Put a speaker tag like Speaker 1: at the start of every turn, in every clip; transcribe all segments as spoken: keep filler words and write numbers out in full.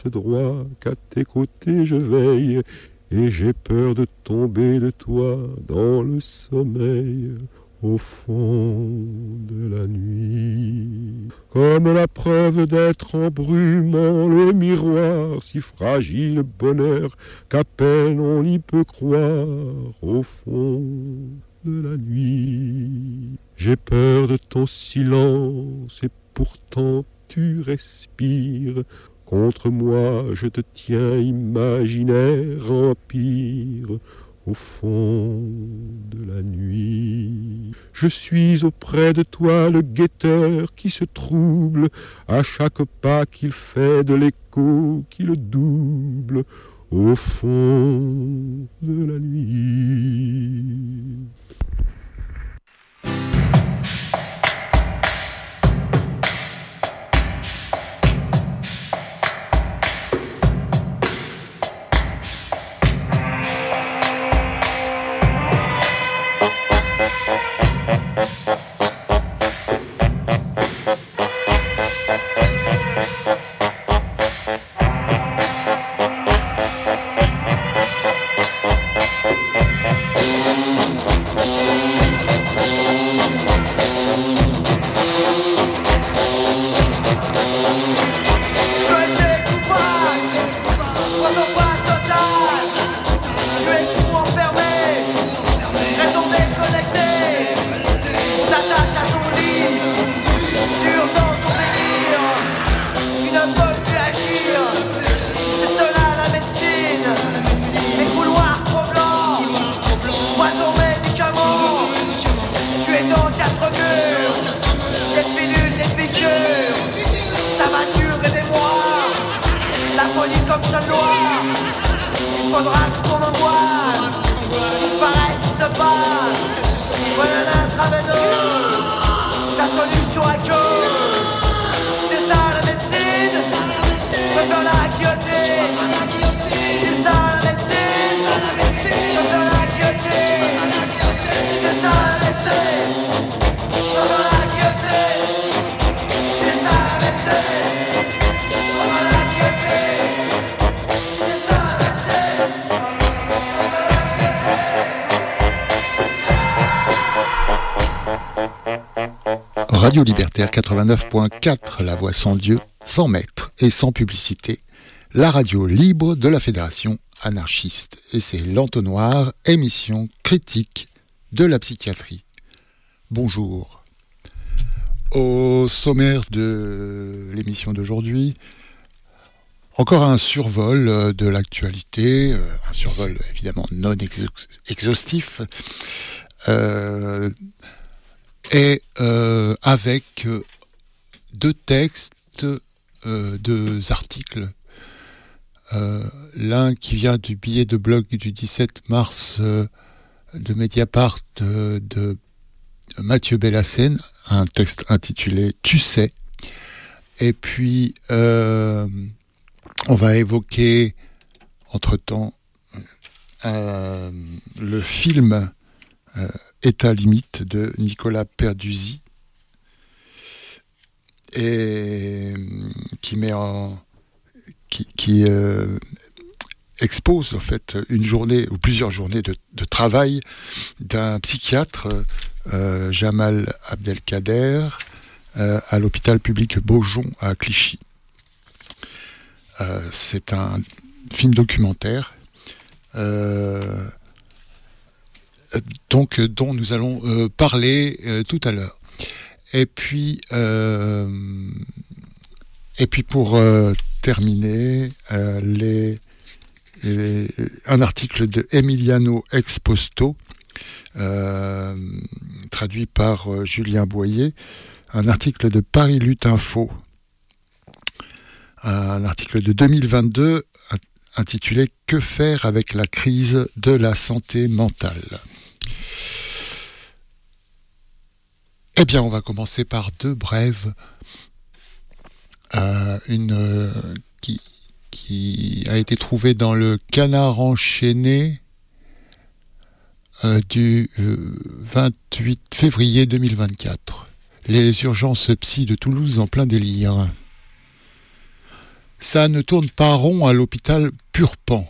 Speaker 1: droit qu'à tes côtés je veille, et j'ai peur de tomber de toi dans le sommeil, au fond de la nuit. Comme la preuve d'être en brumant le miroir, si fragile bonheur qu'à peine on y peut croire, au fond de la nuit. J'ai peur de ton silence et pourtant tu respires. Contre moi je te tiens imaginaire empire, au fond de la nuit. Je suis auprès de toi le guetteur qui se trouble à chaque pas qu'il fait de l'écho qui le double, au fond de la nuit.
Speaker 2: Radio Libertaire quatre-vingt-neuf point quatre, la voix sans Dieu, sans maître et sans publicité, la radio libre de la Fédération anarchiste. Et c'est l'Entonnoir, émission critique de la psychiatrie. Bonjour. Au sommaire de l'émission d'aujourd'hui, encore un survol de l'actualité, un survol évidemment non exhaustif, euh, et euh, avec euh, deux textes, euh, deux articles. Euh, l'un qui vient du billet de blog du dix-sept mars euh, de Mediapart euh, de Mathieu Bellassène, un texte intitulé « Tu sais ». Et puis, euh, on va évoquer, entre-temps, euh, le film euh, « État limite » de Nicolas Perduzzi, et qui met en... qui, qui euh, expose en fait une journée ou plusieurs journées de, de travail d'un psychiatre, euh, Jamal Abdelkader, euh, à l'hôpital public Beaujon à Clichy. Euh, c'est un film documentaire euh, donc dont nous allons euh, parler euh, tout à l'heure. Et puis euh, et puis pour euh, terminer, euh, les, les, un article de Emiliano Exposto, euh, traduit par euh, Julien Boyer, un article de Paris Lutte Info, un article de deux mille vingt-deux intitulé « Que faire avec la crise de la santé mentale ?» Eh bien, on va commencer par deux brèves. Euh, une euh, qui, qui a été trouvée dans le Canard enchaîné euh, du euh, vingt-huit février deux mille vingt-quatre. Les urgences psy de Toulouse en plein délire. Ça ne tourne pas rond à l'hôpital Purpan.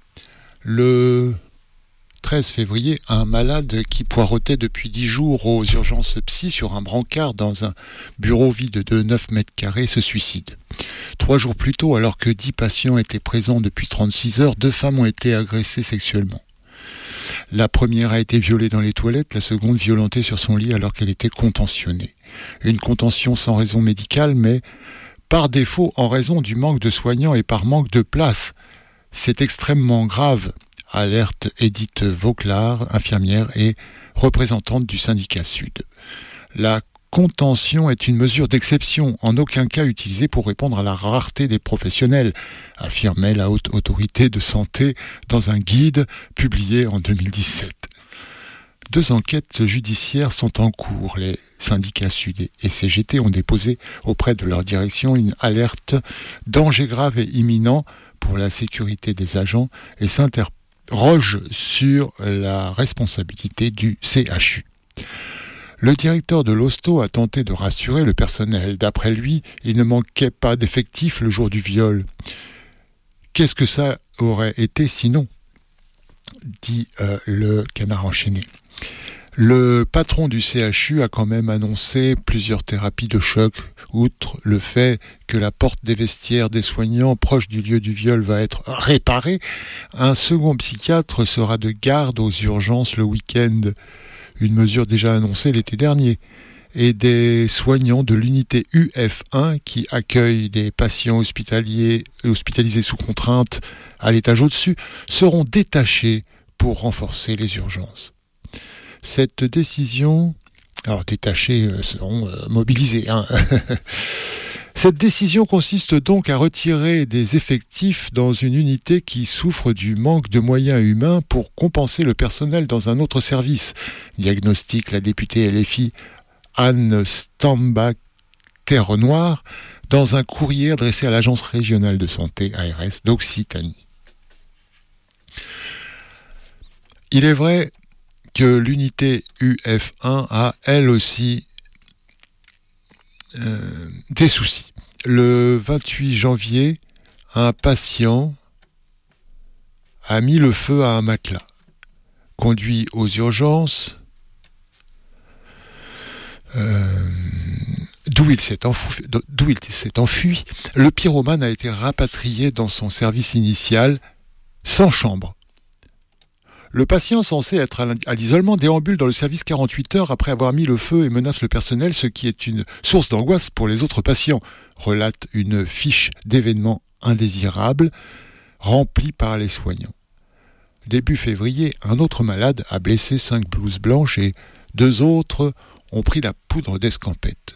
Speaker 2: Le treize février, un malade qui poireautait depuis dix jours aux urgences psy sur un brancard dans un bureau vide de neuf mètres carrés se suicide. Trois jours plus tôt, alors que dix patients étaient présents depuis trente-six heures, deux femmes ont été agressées sexuellement. La première a été violée dans les toilettes, la seconde violentée sur son lit alors qu'elle était contentionnée. Une contention sans raison médicale, mais par défaut en raison du manque de soignants et par manque de place. C'est extrêmement grave, alerte Edith Vauclard, infirmière et représentante du syndicat Sud. La contention est une mesure d'exception, en aucun cas utilisée pour répondre à la rareté des professionnels, affirmait la haute autorité de santé dans un guide publié en deux mille dix-sept. Deux enquêtes judiciaires sont en cours. Les syndicats Sud et C G T ont déposé auprès de leur direction une alerte danger grave et imminent pour la sécurité des agents et s'interrogent sur la responsabilité du C H U. Le directeur de l'hosto a tenté de rassurer le personnel. D'après lui, il ne manquait pas d'effectifs le jour du viol. Qu'est-ce que ça aurait été sinon ? dit euh, le Canard enchaîné. Le patron du C H U a quand même annoncé plusieurs thérapies de choc, outre le fait que la porte des vestiaires des soignants proches du lieu du viol va être réparée. Un second psychiatre sera de garde aux urgences le week-end, une mesure déjà annoncée l'été dernier. Et des soignants de l'unité U F un qui accueillent des patients hospitaliers, hospitalisés sous contrainte à l'étage au-dessus seront détachés pour renforcer les urgences. Cette décision, alors détachés euh, seront euh, mobilisés. Hein. Cette décision consiste donc à retirer des effectifs dans une unité qui souffre du manque de moyens humains pour compenser le personnel dans un autre service, diagnostique la députée L F I Anne Stambach-Terre-Noire dans un courrier adressé à l'Agence régionale de santé A R S d'Occitanie. Il est vrai que l'unité U F un a elle aussi euh, des soucis. Le vingt-huit janvier, un patient a mis le feu à un matelas. Conduit aux urgences, euh, d'où il s'est enfui, d'où il s'est enfui, le pyromane a été rapatrié dans son service initial sans chambre. Le patient censé être à l'isolement déambule dans le service quarante-huit heures après avoir mis le feu et menace le personnel, ce qui est une source d'angoisse pour les autres patients, relate une fiche d'événements indésirables remplie par les soignants. Début février, un autre malade a blessé cinq blouses blanches et deux autres ont pris la poudre d'escampette.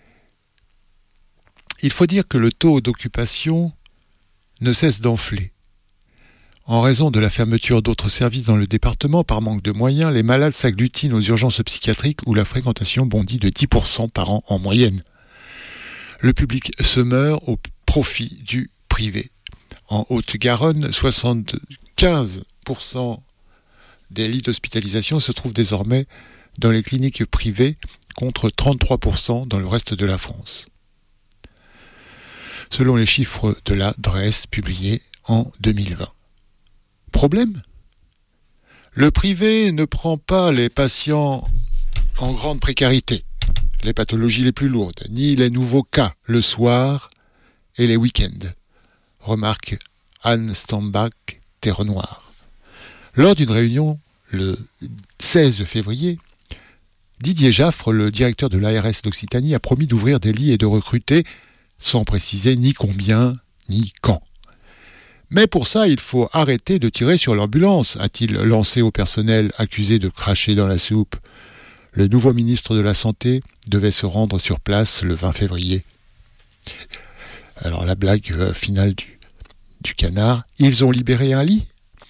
Speaker 2: Il faut dire que le taux d'occupation ne cesse d'enfler. En raison de la fermeture d'autres services dans le département par manque de moyens, les malades s'agglutinent aux urgences psychiatriques où la fréquentation bondit de dix pour cent par an en moyenne. Le public se meurt au profit du privé. En Haute-Garonne, soixante-quinze pour cent des lits d'hospitalisation se trouvent désormais dans les cliniques privées contre trente-trois pour cent dans le reste de la France. Selon les chiffres de la D R E S publiés en deux mille vingt. Problème ? Le privé ne prend pas les patients en grande précarité, les pathologies les plus lourdes, ni les nouveaux cas le soir et les week-ends, remarque Anne Stambach-Terre-Noire. Lors d'une réunion le seize février, Didier Jaffre, le directeur de l'A R S d'Occitanie, a promis d'ouvrir des lits et de recruter, sans préciser ni combien ni quand. Mais pour ça, il faut arrêter de tirer sur l'ambulance, a-t-il lancé au personnel accusé de cracher dans la soupe. Le nouveau ministre de la Santé devait se rendre sur place le vingt février. Alors la blague euh, finale du, du Canard, ils ont libéré un lit ?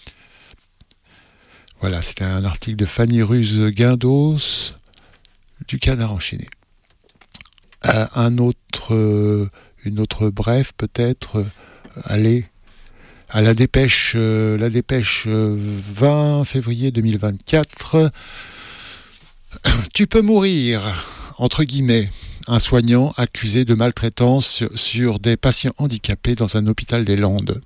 Speaker 2: Voilà, c'était un article de Fanny Ruse-Guindos du Canard enchaîné. Euh, un autre, euh, une autre brève peut-être, euh, allez... À la dépêche, euh, la dépêche euh, vingt février deux mille vingt-quatre, tu peux mourir, entre guillemets, un soignant accusé de maltraitance sur, sur des patients handicapés dans un hôpital des Landes.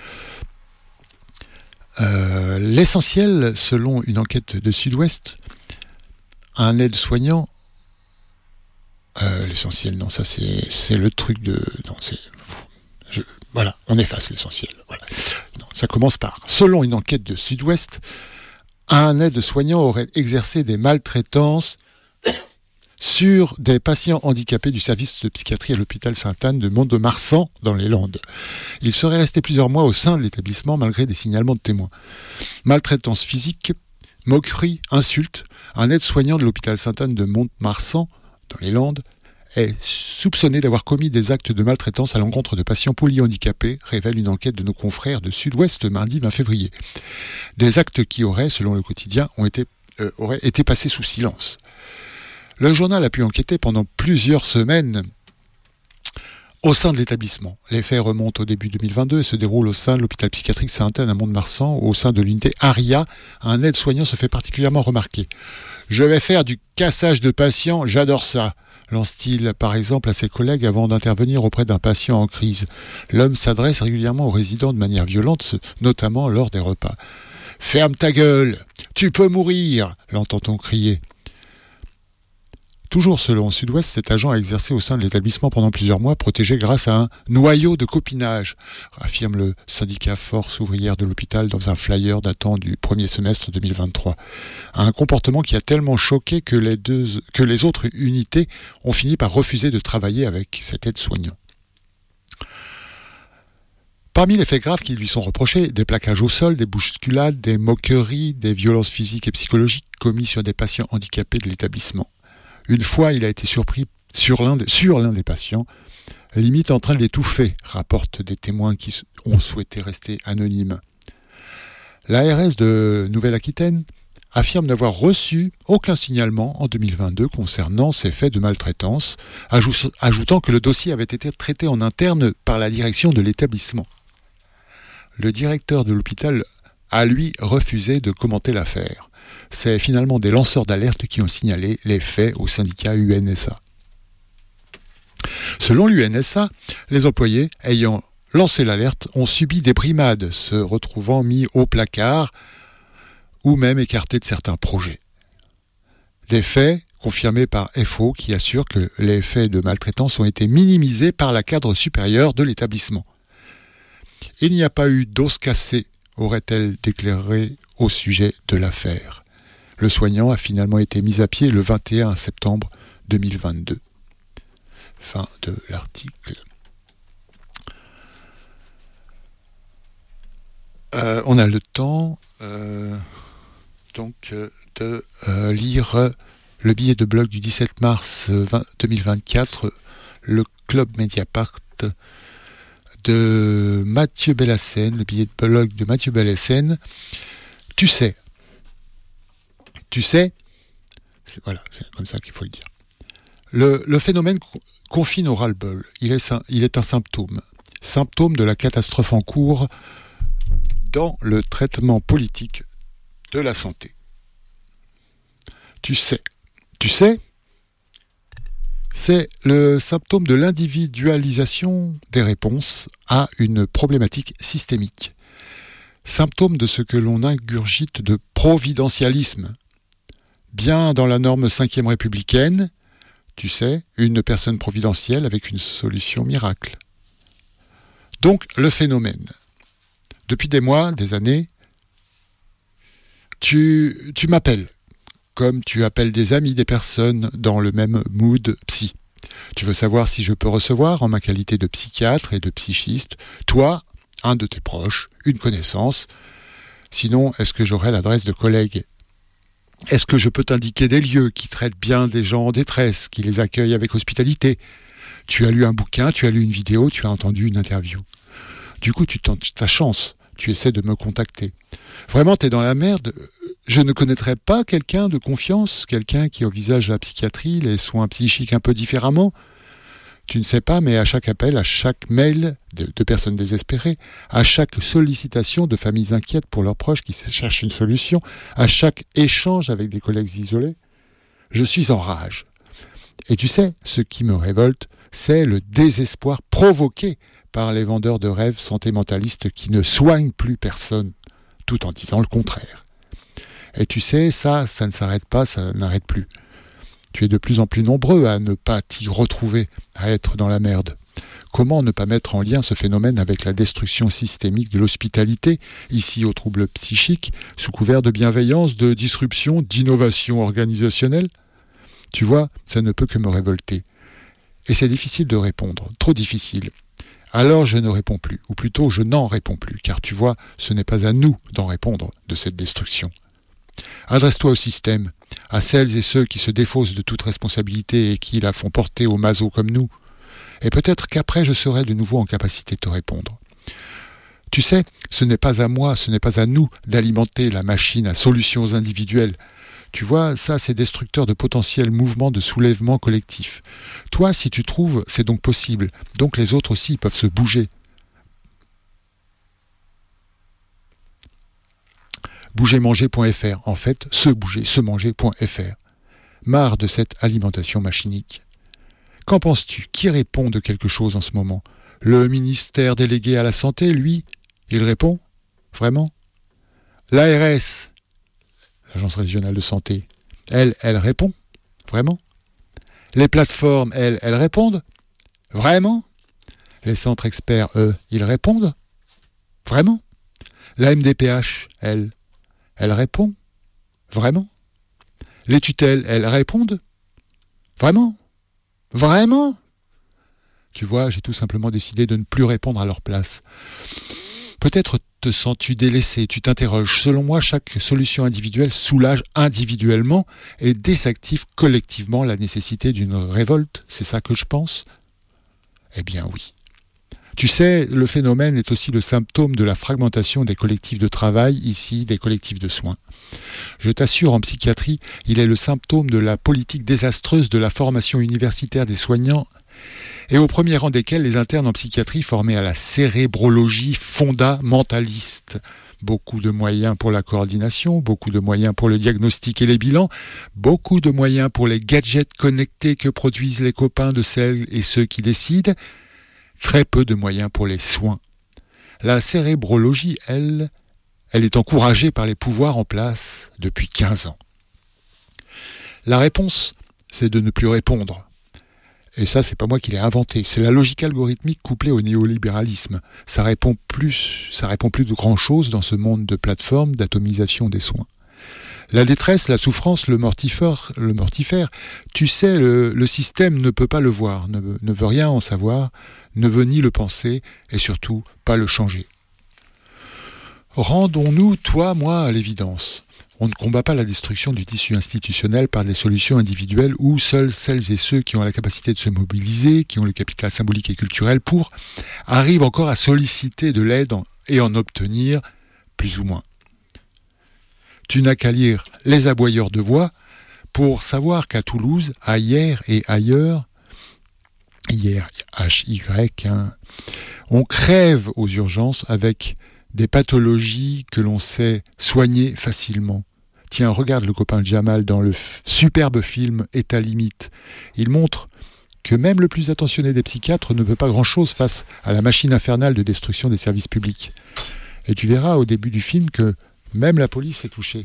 Speaker 2: Euh, l'essentiel, selon une enquête de Sud-Ouest, un aide-soignant, euh, l'essentiel, non, ça c'est, c'est le truc de... Non, c'est... Je, voilà, on efface l'essentiel. Voilà. Non, ça commence par, selon une enquête de Sud-Ouest, un aide-soignant aurait exercé des maltraitances sur des patients handicapés du service de psychiatrie à l'hôpital Sainte-Anne de Mont-de-Marsan dans les Landes. Il serait resté plusieurs mois au sein de l'établissement malgré des signalements de témoins. Maltraitance physique, moquerie, insultes. Un aide-soignant de l'hôpital Sainte-Anne de Mont-de-Marsan dans les Landes est soupçonné d'avoir commis des actes de maltraitance à l'encontre de patients polyhandicapés, révèle une enquête de nos confrères de Sud-Ouest mardi vingt février. Des actes qui auraient, selon le quotidien, ont été, euh, auraient été passés sous silence. Le journal a pu enquêter pendant plusieurs semaines au sein de l'établissement. Les faits remontent au début deux mille vingt-deux et se déroulent au sein de l'hôpital psychiatrique Sainte-Anne à Mont-de-Marsan. Au sein de l'unité Aria, un aide-soignant se fait particulièrement remarquer. « Je vais faire du cassage de patients, j'adore ça !» lance-t-il par exemple à ses collègues avant d'intervenir auprès d'un patient en crise. L'homme s'adresse régulièrement aux résidents de manière violente, notamment lors des repas. « Ferme ta gueule, tu peux mourir !» l'entend-on crier. Toujours selon Sud-Ouest, cet agent a exercé au sein de l'établissement pendant plusieurs mois, protégé grâce à un noyau de copinage, affirme le syndicat Force ouvrière de l'hôpital dans un flyer datant du premier semestre deux mille vingt-trois. Un comportement qui a tellement choqué que les, deux, que les autres unités ont fini par refuser de travailler avec cet aide-soignant. Parmi les faits graves qui lui sont reprochés, des plaquages au sol, des bousculades, des moqueries, des violences physiques et psychologiques commis sur des patients handicapés de l'établissement. Une fois, il a été surpris sur l'un, de, sur l'un des patients, limite en train de l'étouffer, rapportent des témoins qui ont souhaité rester anonymes. L'A R S de Nouvelle-Aquitaine affirme n'avoir reçu aucun signalement en deux mille vingt-deux concernant ces faits de maltraitance, ajoutant que le dossier avait été traité en interne par la direction de l'établissement. Le directeur de l'hôpital a, lui, refusé de commenter l'affaire. C'est finalement des lanceurs d'alerte qui ont signalé les faits au syndicat U N S A. Selon l'U N S A, les employés ayant lancé l'alerte ont subi des brimades, se retrouvant mis au placard ou même écartés de certains projets. Des faits confirmés par F O qui assure que les faits de maltraitance ont été minimisés par la cadre supérieure de l'établissement. Il n'y a pas eu d'os cassé, aurait-elle déclaré au sujet de l'affaire. Le soignant a finalement été mis à pied le vingt et un septembre deux mille vingt-deux. Fin de l'article. Euh, on a le temps euh, donc euh, de euh, lire le billet de blog du dix-sept mars deux mille vingt-quatre, le Club Mediapart de Mathieu Bellassène, le billet de blog de Mathieu Bellassène. Tu sais, tu sais, c'est, voilà, c'est comme ça qu'il faut le dire. Le, le phénomène confine au ras-le-bol. Il est, il est un symptôme, symptôme de la catastrophe en cours dans le traitement politique de la santé. Tu sais, tu sais, c'est le symptôme de l'individualisation des réponses à une problématique systémique. Symptôme de ce que l'on ingurgite de providentialisme. Bien dans la norme cinquième républicaine, tu sais, une personne providentielle avec une solution miracle. Donc, le phénomène. Depuis des mois, des années, tu, tu m'appelles, comme tu appelles des amis, des personnes dans le même mood psy. Tu veux savoir si je peux recevoir, en ma qualité de psychiatre et de psychiste, toi, un de tes proches, une connaissance. Sinon, est-ce que j'aurai l'adresse de collègues ? Est-ce que je peux t'indiquer des lieux qui traitent bien des gens en détresse, qui les accueillent avec hospitalité ? Tu as lu un bouquin, tu as lu une vidéo, tu as entendu une interview. Du coup, tu tentes ta chance, tu essaies de me contacter. Vraiment, t'es dans la merde. Je ne connaîtrais pas quelqu'un de confiance, quelqu'un qui envisage la psychiatrie, les soins psychiques un peu différemment. Tu ne sais pas, mais à chaque appel, à chaque mail de, de personnes désespérées, à chaque sollicitation de familles inquiètes pour leurs proches qui cherchent une solution, à chaque échange avec des collègues isolés, je suis en rage. Et tu sais, ce qui me révolte, c'est le désespoir provoqué par les vendeurs de rêves santé-mentalistes qui ne soignent plus personne, tout en disant le contraire. Et tu sais, ça, ça ne s'arrête pas, ça n'arrête plus. Tu es de plus en plus nombreux à ne pas t'y retrouver, à être dans la merde. Comment ne pas mettre en lien ce phénomène avec la destruction systémique de l'hospitalité, ici aux troubles psychiques, sous couvert de bienveillance, de disruption, d'innovation organisationnelle ? Tu vois, ça ne peut que me révolter. Et c'est difficile de répondre, trop difficile. Alors je ne réponds plus, ou plutôt je n'en réponds plus, car tu vois, ce n'est pas à nous d'en répondre de cette destruction. Adresse-toi au système, à celles et ceux qui se défaussent de toute responsabilité et qui la font porter aux masos comme nous. Et peut-être qu'après je serai de nouveau en capacité de te répondre. Tu sais, ce n'est pas à moi, ce n'est pas à nous d'alimenter la machine à solutions individuelles. Tu vois, ça c'est destructeur de potentiels mouvements de soulèvement collectif. Toi, si tu trouves, c'est donc possible. Donc les autres aussi peuvent se bouger. bouger manger point f r, en fait, se bouger, se manger point f r. Marre de cette alimentation machinique. Qu'en penses-tu ? Qui répond de quelque chose en ce moment ? Le ministère délégué à la santé, lui, il répond ? Vraiment ? L'A R S, l'Agence régionale de santé, elle, elle répond ? Vraiment ? Les plateformes, elles, elles répondent ? Vraiment ? Les centres experts, eux, ils répondent ? Vraiment ? La M D P H, elle, elle répond ? Vraiment ? Les tutelles, elles répondent ? Vraiment ? Vraiment ? Tu vois, j'ai tout simplement décidé de ne plus répondre à leur place. Peut-être te sens-tu délaissé, tu t'interroges. Selon moi, chaque solution individuelle soulage individuellement et désactive collectivement la nécessité d'une révolte. C'est ça que je pense ? Eh bien oui. Tu sais, le phénomène est aussi le symptôme de la fragmentation des collectifs de travail, ici des collectifs de soins. Je t'assure, en psychiatrie, il est le symptôme de la politique désastreuse de la formation universitaire des soignants, et au premier rang desquels les internes en psychiatrie formés à la cérébrologie fondamentaliste. Beaucoup de moyens pour la coordination, beaucoup de moyens pour le diagnostic et les bilans, beaucoup de moyens pour les gadgets connectés que produisent les copains de celles et ceux qui décident, très peu de moyens pour les soins. La cérébrologie, elle, elle est encouragée par les pouvoirs en place depuis quinze ans. La réponse, c'est de ne plus répondre. Et ça, c'est pas moi qui l'ai inventé. C'est la logique algorithmique couplée au néolibéralisme. Ça répond plus, ça répond plus de grand chose dans ce monde de plateformes d'atomisation des soins. La détresse, la souffrance, le mortifère, le mortifère, tu sais, le, le système ne peut pas le voir, ne, ne veut rien en savoir, ne veut ni le penser, et surtout pas le changer. Rendons-nous, toi, moi, à l'évidence. On ne combat pas la destruction du tissu institutionnel par des solutions individuelles où seuls celles et ceux qui ont la capacité de se mobiliser, qui ont le capital symbolique et culturel pour, arrivent encore à solliciter de l'aide et en obtenir plus ou moins. Tu n'as qu'à lire Les aboyeurs de voix pour savoir qu'à Toulouse, à hier et ailleurs, hier, H Y, hein, on crève aux urgences avec des pathologies que l'on sait soigner facilement. Tiens, regarde le copain Jamal dans le f- superbe film État limite. Il montre que même le plus attentionné des psychiatres ne peut pas grand-chose face à la machine infernale de destruction des services publics. Et tu verras au début du film que même la police est touchée.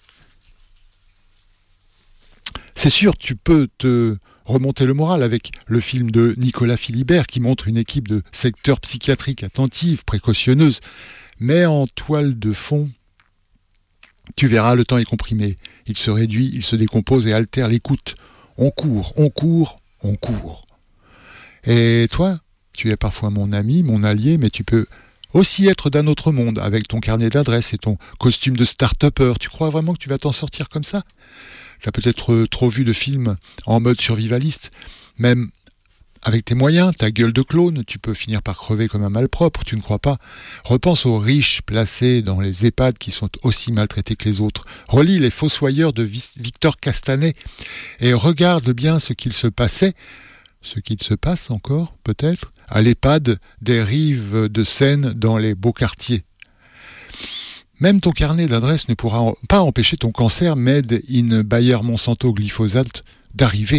Speaker 2: C'est sûr, tu peux te remonter le moral avec le film de Nicolas Philibert qui montre une équipe de secteurs psychiatriques attentive, précautionneuse. Mais en toile de fond, tu verras, le temps est comprimé. Il se réduit, il se décompose et altère l'écoute. On court, on court, on court. Et toi, tu es parfois mon ami, mon allié, mais tu peux aussi être d'un autre monde avec ton carnet d'adresses et ton costume de start-upper. Tu crois vraiment que tu vas t'en sortir comme ça ? Tu as peut-être trop vu de films en mode survivaliste. Même avec tes moyens, ta gueule de clone, tu peux finir par crever comme un malpropre, tu ne crois pas ? Repense aux riches placés dans les EHPAD qui sont aussi maltraités que les autres. Relis Les Fossoyeurs de Victor Castanet et regarde bien ce qu'il se passait, ce qu'il se passe encore, peut-être, à l'EHPAD des rives de Seine dans les beaux quartiers. Même ton carnet d'adresses ne pourra pas empêcher ton cancer Made in Bayer Monsanto glyphosate d'arriver.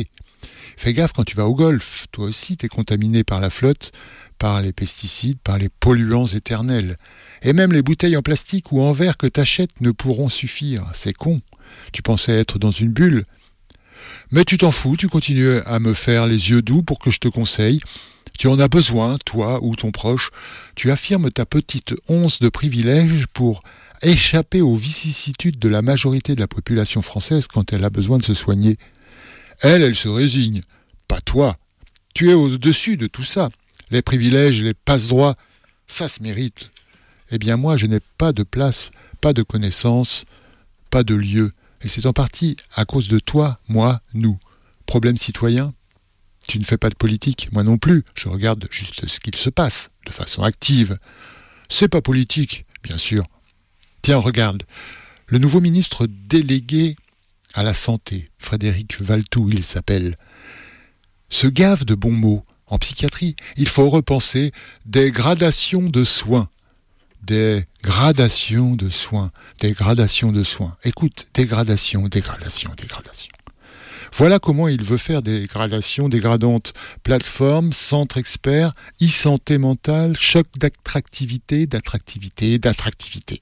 Speaker 2: Fais gaffe quand tu vas au golf, toi aussi t'es contaminé par la flotte, par les pesticides, par les polluants éternels. Et même les bouteilles en plastique ou en verre que t'achètes ne pourront suffire. C'est con. Tu pensais être dans une bulle. Mais tu t'en fous, tu continues à me faire les yeux doux pour que je te conseille. Tu en as besoin, toi ou ton proche. Tu affirmes ta petite once de privilège pour échapper aux vicissitudes de la majorité de la population française quand elle a besoin de se soigner. Elle, elle se résigne. Pas toi. Tu es au-dessus de tout ça. Les privilèges, les passe-droits, ça se mérite. Eh bien moi, je n'ai pas de place, pas de connaissances, pas de lieu. Et c'est en partie à cause de toi, moi, nous. Problème citoyen ? Tu ne fais pas de politique, moi non plus. Je regarde juste ce qu'il se passe, de façon active. C'est pas politique, bien sûr. Tiens, regarde. Le nouveau ministre délégué à la santé, Frédéric Valletoux, il s'appelle, se gave de bons mots. En psychiatrie, il faut repenser des gradations de soins. Des gradations de soins. Des gradations de soins. Écoute, dégradation, dégradation, dégradation. Voilà comment il veut faire des gradations dégradantes. Plateforme, centre expert, e-santé mentale, choc d'attractivité, d'attractivité, d'attractivité.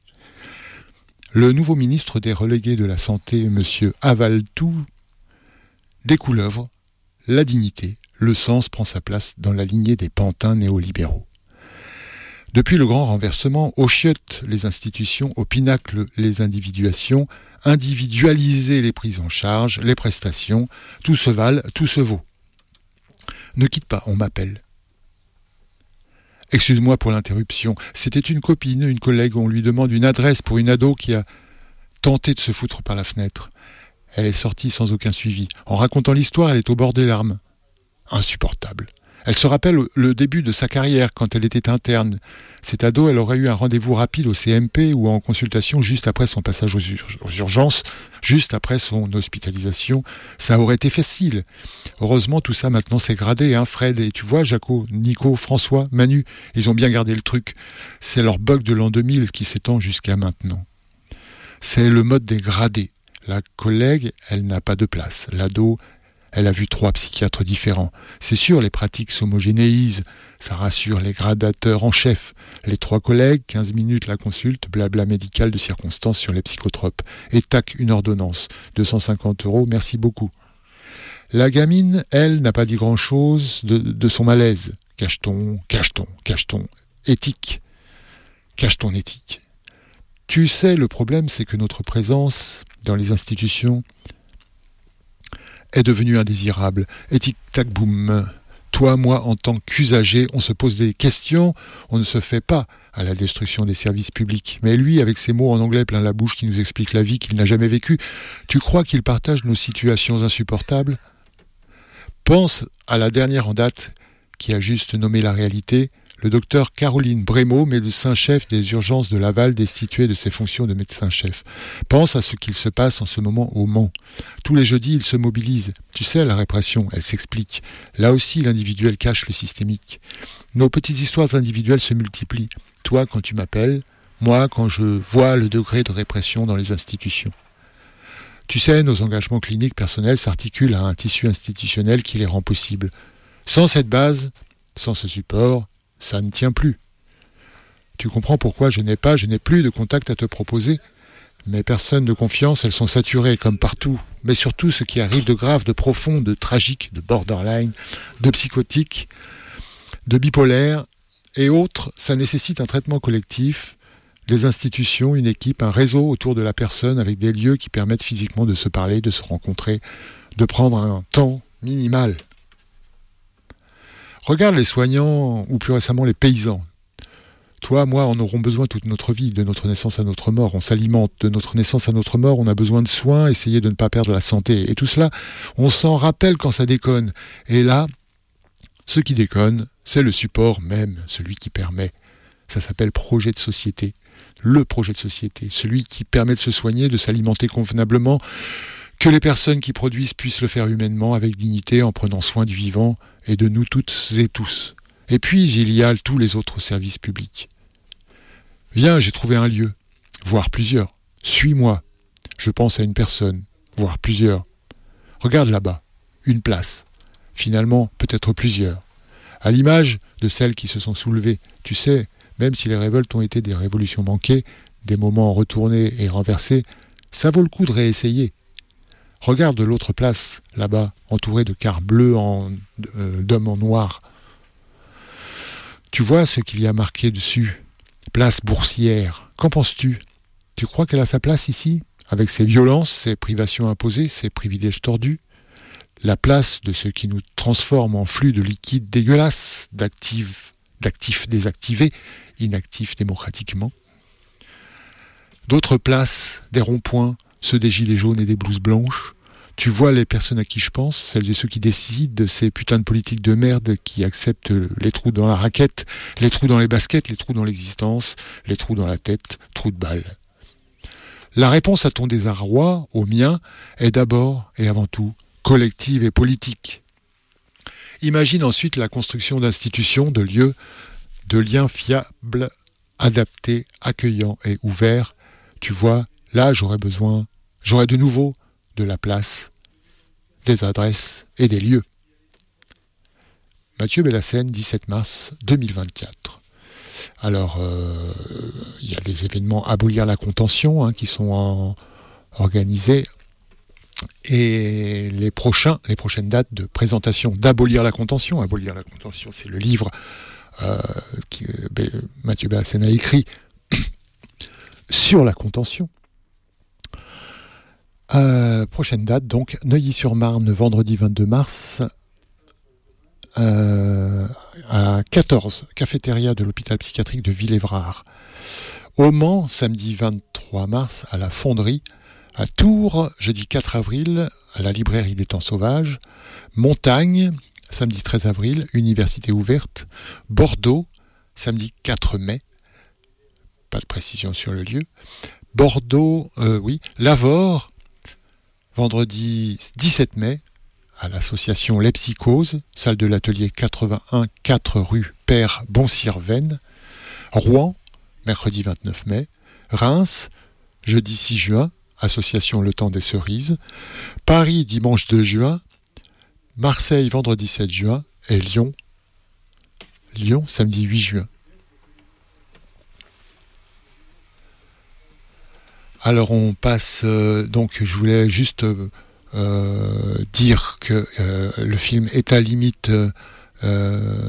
Speaker 2: Le nouveau ministre des relégués de la santé, M. Avaltou, découleuvre la dignité. Le sens prend sa place dans la lignée des pantins néolibéraux. Depuis le grand renversement, au chiottes les institutions, au pinacle les individuations, individualiser les prises en charge, les prestations, tout se vale, tout se vaut. Ne quitte pas, on m'appelle. Excuse-moi pour l'interruption, c'était une copine, une collègue, on lui demande une adresse pour une ado qui a tenté de se foutre par la fenêtre. Elle est sortie sans aucun suivi. En racontant l'histoire, elle est au bord des larmes. Insupportable. Elle se rappelle le début de sa carrière quand elle était interne. Cette ado, elle aurait eu un rendez-vous rapide au C M P ou en consultation juste après son passage aux, ur- aux urgences, juste après son hospitalisation. Ça aurait été facile. Heureusement, tout ça maintenant s'est gradé, hein, Fred. Et tu vois, Jaco, Nico, François, Manu, ils ont bien gardé le truc. C'est leur bug de l'an deux mille qui s'étend jusqu'à maintenant. C'est le mode des gradés. La collègue, elle n'a pas de place. L'ado, elle a vu trois psychiatres différents. C'est sûr, les pratiques s'homogénéisent. Ça rassure les gradateurs en chef. Les trois collègues, quinze minutes la consulte, blabla médical de circonstance sur les psychotropes. Et tac, une ordonnance. deux cent cinquante euros, merci beaucoup. La gamine, elle, n'a pas dit grand-chose de, de son malaise. Cache-ton, cache-ton, cache-ton. Éthique. Cache ton éthique. Tu sais, le problème, c'est que notre présence dans les institutions est devenue indésirable. Et tic-tac boum. Toi, moi, en tant qu'usager, on se pose des questions, on ne se fait pas à la destruction des services publics. Mais lui, avec ses mots en anglais plein la bouche qui nous explique la vie qu'il n'a jamais vécue, tu crois qu'il partage nos situations insupportables ? Pense à la dernière en date qui a juste nommé la réalité, le docteur Caroline Brémaud, médecin-chef des urgences de Laval, destitué de ses fonctions de médecin-chef. Pense à ce qu'il se passe en ce moment au Mans. Tous les jeudis, il se mobilise. Tu sais, la répression, elle s'explique. Là aussi, l'individuel cache le systémique. Nos petites histoires individuelles se multiplient. Toi, quand tu m'appelles, moi, quand je vois le degré de répression dans les institutions. Tu sais, nos engagements cliniques personnels s'articulent à un tissu institutionnel qui les rend possibles. Sans cette base, sans ce support, ça ne tient plus. Tu comprends pourquoi je n'ai pas, je n'ai plus de contact à te proposer. Mes personnes de confiance, elles sont saturées comme partout. Mais surtout ce qui arrive de grave, de profond, de tragique, de borderline, de psychotique, de bipolaire et autres, ça nécessite un traitement collectif, des institutions, une équipe, un réseau autour de la personne avec des lieux qui permettent physiquement de se parler, de se rencontrer, de prendre un temps minimal. Regarde les soignants, ou plus récemment les paysans. Toi, moi, en aurons besoin toute notre vie, de notre naissance à notre mort. On s'alimente de notre naissance à notre mort, on a besoin de soins, essayer de ne pas perdre la santé. Et tout cela, on s'en rappelle quand ça déconne. Et là, ce qui déconne, c'est le support même, celui qui permet. Ça s'appelle projet de société. Le projet de société, celui qui permet de se soigner, de s'alimenter convenablement, que les personnes qui produisent puissent le faire humainement, avec dignité, en prenant soin du vivant et de nous toutes et tous. Et puis, il y a tous les autres services publics. Viens, j'ai trouvé un lieu, voire plusieurs. Suis-moi. Je pense à une personne, voire plusieurs. Regarde là-bas, une place. finalement peut-être plusieurs. À l'image de celles qui se sont soulevées, tu sais, même si les révoltes ont été des révolutions manquées, des moments retournés et renversés, ça vaut le coup de réessayer. Regarde de l'autre place, là-bas, entourée de cars bleus en, euh, d'hommes en noir. Tu vois ce qu'il y a marqué dessus ? Place boursière. Qu'en penses-tu ? Tu crois qu'elle a sa place ici ? Avec ses violences, ses privations imposées, ses privilèges tordus ? La place de ce qui nous transforme en flux de liquide dégueulasse, d'actifs, d'actifs désactivés, inactifs démocratiquement ? D'autres places, des ronds-points, ceux des gilets jaunes et des blouses blanches. Tu vois les personnes à qui je pense, celles et ceux qui décident de ces putains de politiques de merde qui acceptent les trous dans la raquette, les trous dans les baskets, les trous dans l'existence, les trous dans la tête, trous de balle. La réponse à ton désarroi, au mien, est d'abord et avant tout collective et politique. Imagine ensuite la construction d'institutions, de lieux, de liens fiables, adaptés, accueillants et ouverts. Tu vois, là j'aurais besoin, j'aurais de nouveau de la place, des adresses et des lieux. Mathieu Bellassène, dix-sept mars deux mille vingt-quatre. Alors, euh, il y a des événements Abolir la contention hein, qui sont en, organisés et les prochains, les prochaines dates de présentation d'Abolir la contention. Abolir la contention, c'est le livre euh, que euh, Mathieu Bellassène a écrit sur la contention. Euh, prochaine date, donc, Neuilly-sur-Marne, vendredi vingt-deux mars, euh, à quatorze, cafétéria de l'hôpital psychiatrique de Villévrard. Au Mans, samedi vingt-trois mars, à la Fonderie. À Tours, jeudi quatre avril, à la librairie des Temps Sauvages. Montagne, samedi treize avril, Université ouverte. Bordeaux, samedi quatre mai. Pas de précision sur le lieu. Bordeaux, euh, oui. Lavore, vendredi dix-sept mai, à l'association Les Psychoses, salle de l'atelier quatre-vingt-un quatre rue Père Boncirven. Rouen, mercredi vingt-neuf mai. Reims, jeudi six juin, association Le Temps des Cerises. Paris, dimanche deux juin. Marseille, vendredi sept juin. Et Lyon, Lyon, samedi huit juin. Alors on passe, euh, donc je voulais juste euh, dire que euh, le film est à limite euh, euh,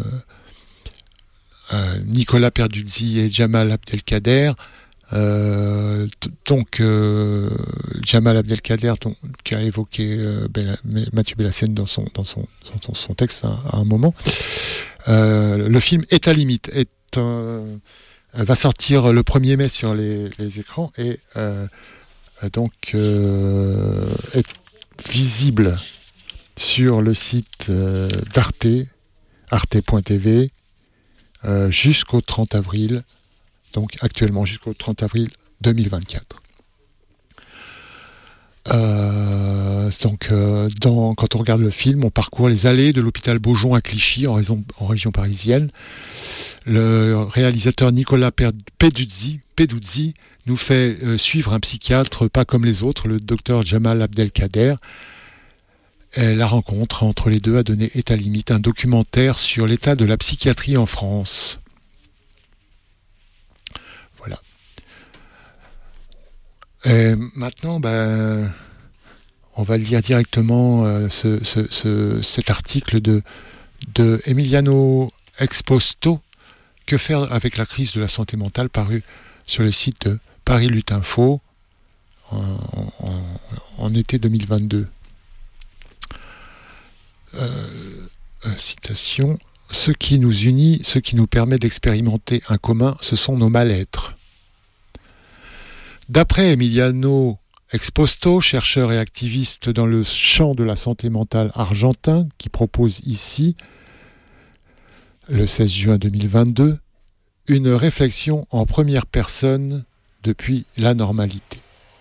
Speaker 2: Nicolas Peruzzi et Jamal Abdelkader. Euh, t- donc euh, Jamal Abdelkader, donc, qui a évoqué euh, Bella, Mathieu Bellassène dans son, dans son, dans son texte à, à un moment. Euh, le film est à limite, est un... va sortir le premier mai sur les, les écrans et euh, donc euh, est visible sur le site euh, d'Arte, arte point t v, euh, jusqu'au trente avril, donc actuellement jusqu'au trente avril deux mille vingt-quatre. Euh, donc, euh, dans, quand on regarde le film, on parcourt les allées de l'hôpital Beaujon à Clichy, en, raison, en région parisienne. Le réalisateur Nicolas Peduzzi, Peduzzi nous fait euh, suivre un psychiatre pas comme les autres, le docteur Jamal Abdelkader. Et la rencontre entre les deux a donné est à limite un documentaire sur l'état de la psychiatrie en France. Voilà. Et maintenant, ben, on va lire directement euh, ce, ce, ce, cet article de, de Emiliano Exposto, Que faire avec la crise de la santé mentale, paru sur le site de Paris Lutte Info en, en, en été deux mille vingt-deux. Euh, euh, citation. Ce qui nous unit, ce qui nous permet d'expérimenter un commun, ce sont nos mal-être. D'après Emiliano Exposto, chercheur et activiste dans le champ de la santé mentale argentin, qui propose ici, le seize juin deux mille vingt-deux, une réflexion en première personne depuis la normalité.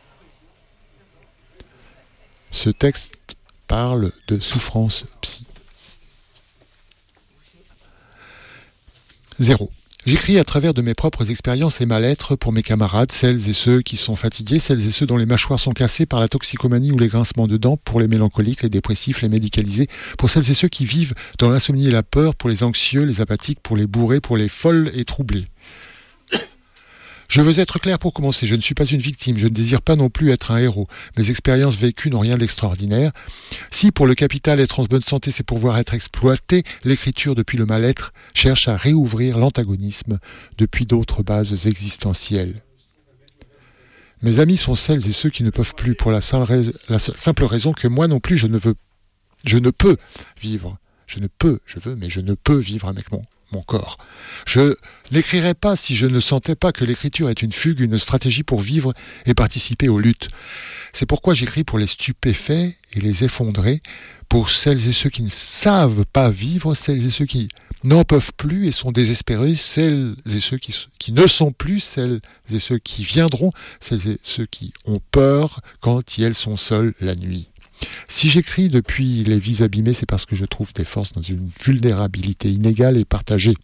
Speaker 2: Ce texte parle de souffrance psy. Zéro. J'écris à travers de mes propres expériences et mal-être pour mes camarades, celles et ceux qui sont fatigués, celles et ceux dont les mâchoires sont cassées par la toxicomanie ou les grincements de dents, pour les mélancoliques, les dépressifs, les médicalisés, pour celles et ceux qui vivent dans l'insomnie et la peur, pour les anxieux, les apathiques, pour les bourrés, pour les folles et troublés. Je veux être clair pour commencer, je ne suis pas une victime, je ne désire pas non plus être un héros. Mes expériences vécues n'ont rien d'extraordinaire. Si pour le capital être en bonne santé c'est pouvoir être exploité, l'écriture depuis le mal-être cherche à réouvrir l'antagonisme depuis d'autres bases existentielles. Mes amis sont celles et ceux qui ne peuvent plus, pour la simple raison que moi non plus je ne veux, je ne peux vivre. Je ne peux, je veux, mais je ne peux vivre avec mon mon corps. Je n'écrirais pas si je ne sentais pas que l'écriture est une fugue, une stratégie pour vivre et participer aux luttes. C'est pourquoi j'écris pour les stupéfaits et les effondrés, pour celles et ceux qui ne savent pas vivre, celles et ceux qui n'en peuvent plus et sont désespérés, celles et ceux qui, qui ne sont plus, celles et ceux qui viendront, celles et ceux qui ont peur quand elles sont seuls la nuit. Si j'écris depuis les vies abîmées, c'est parce que je trouve des forces dans une vulnérabilité inégale et partagée.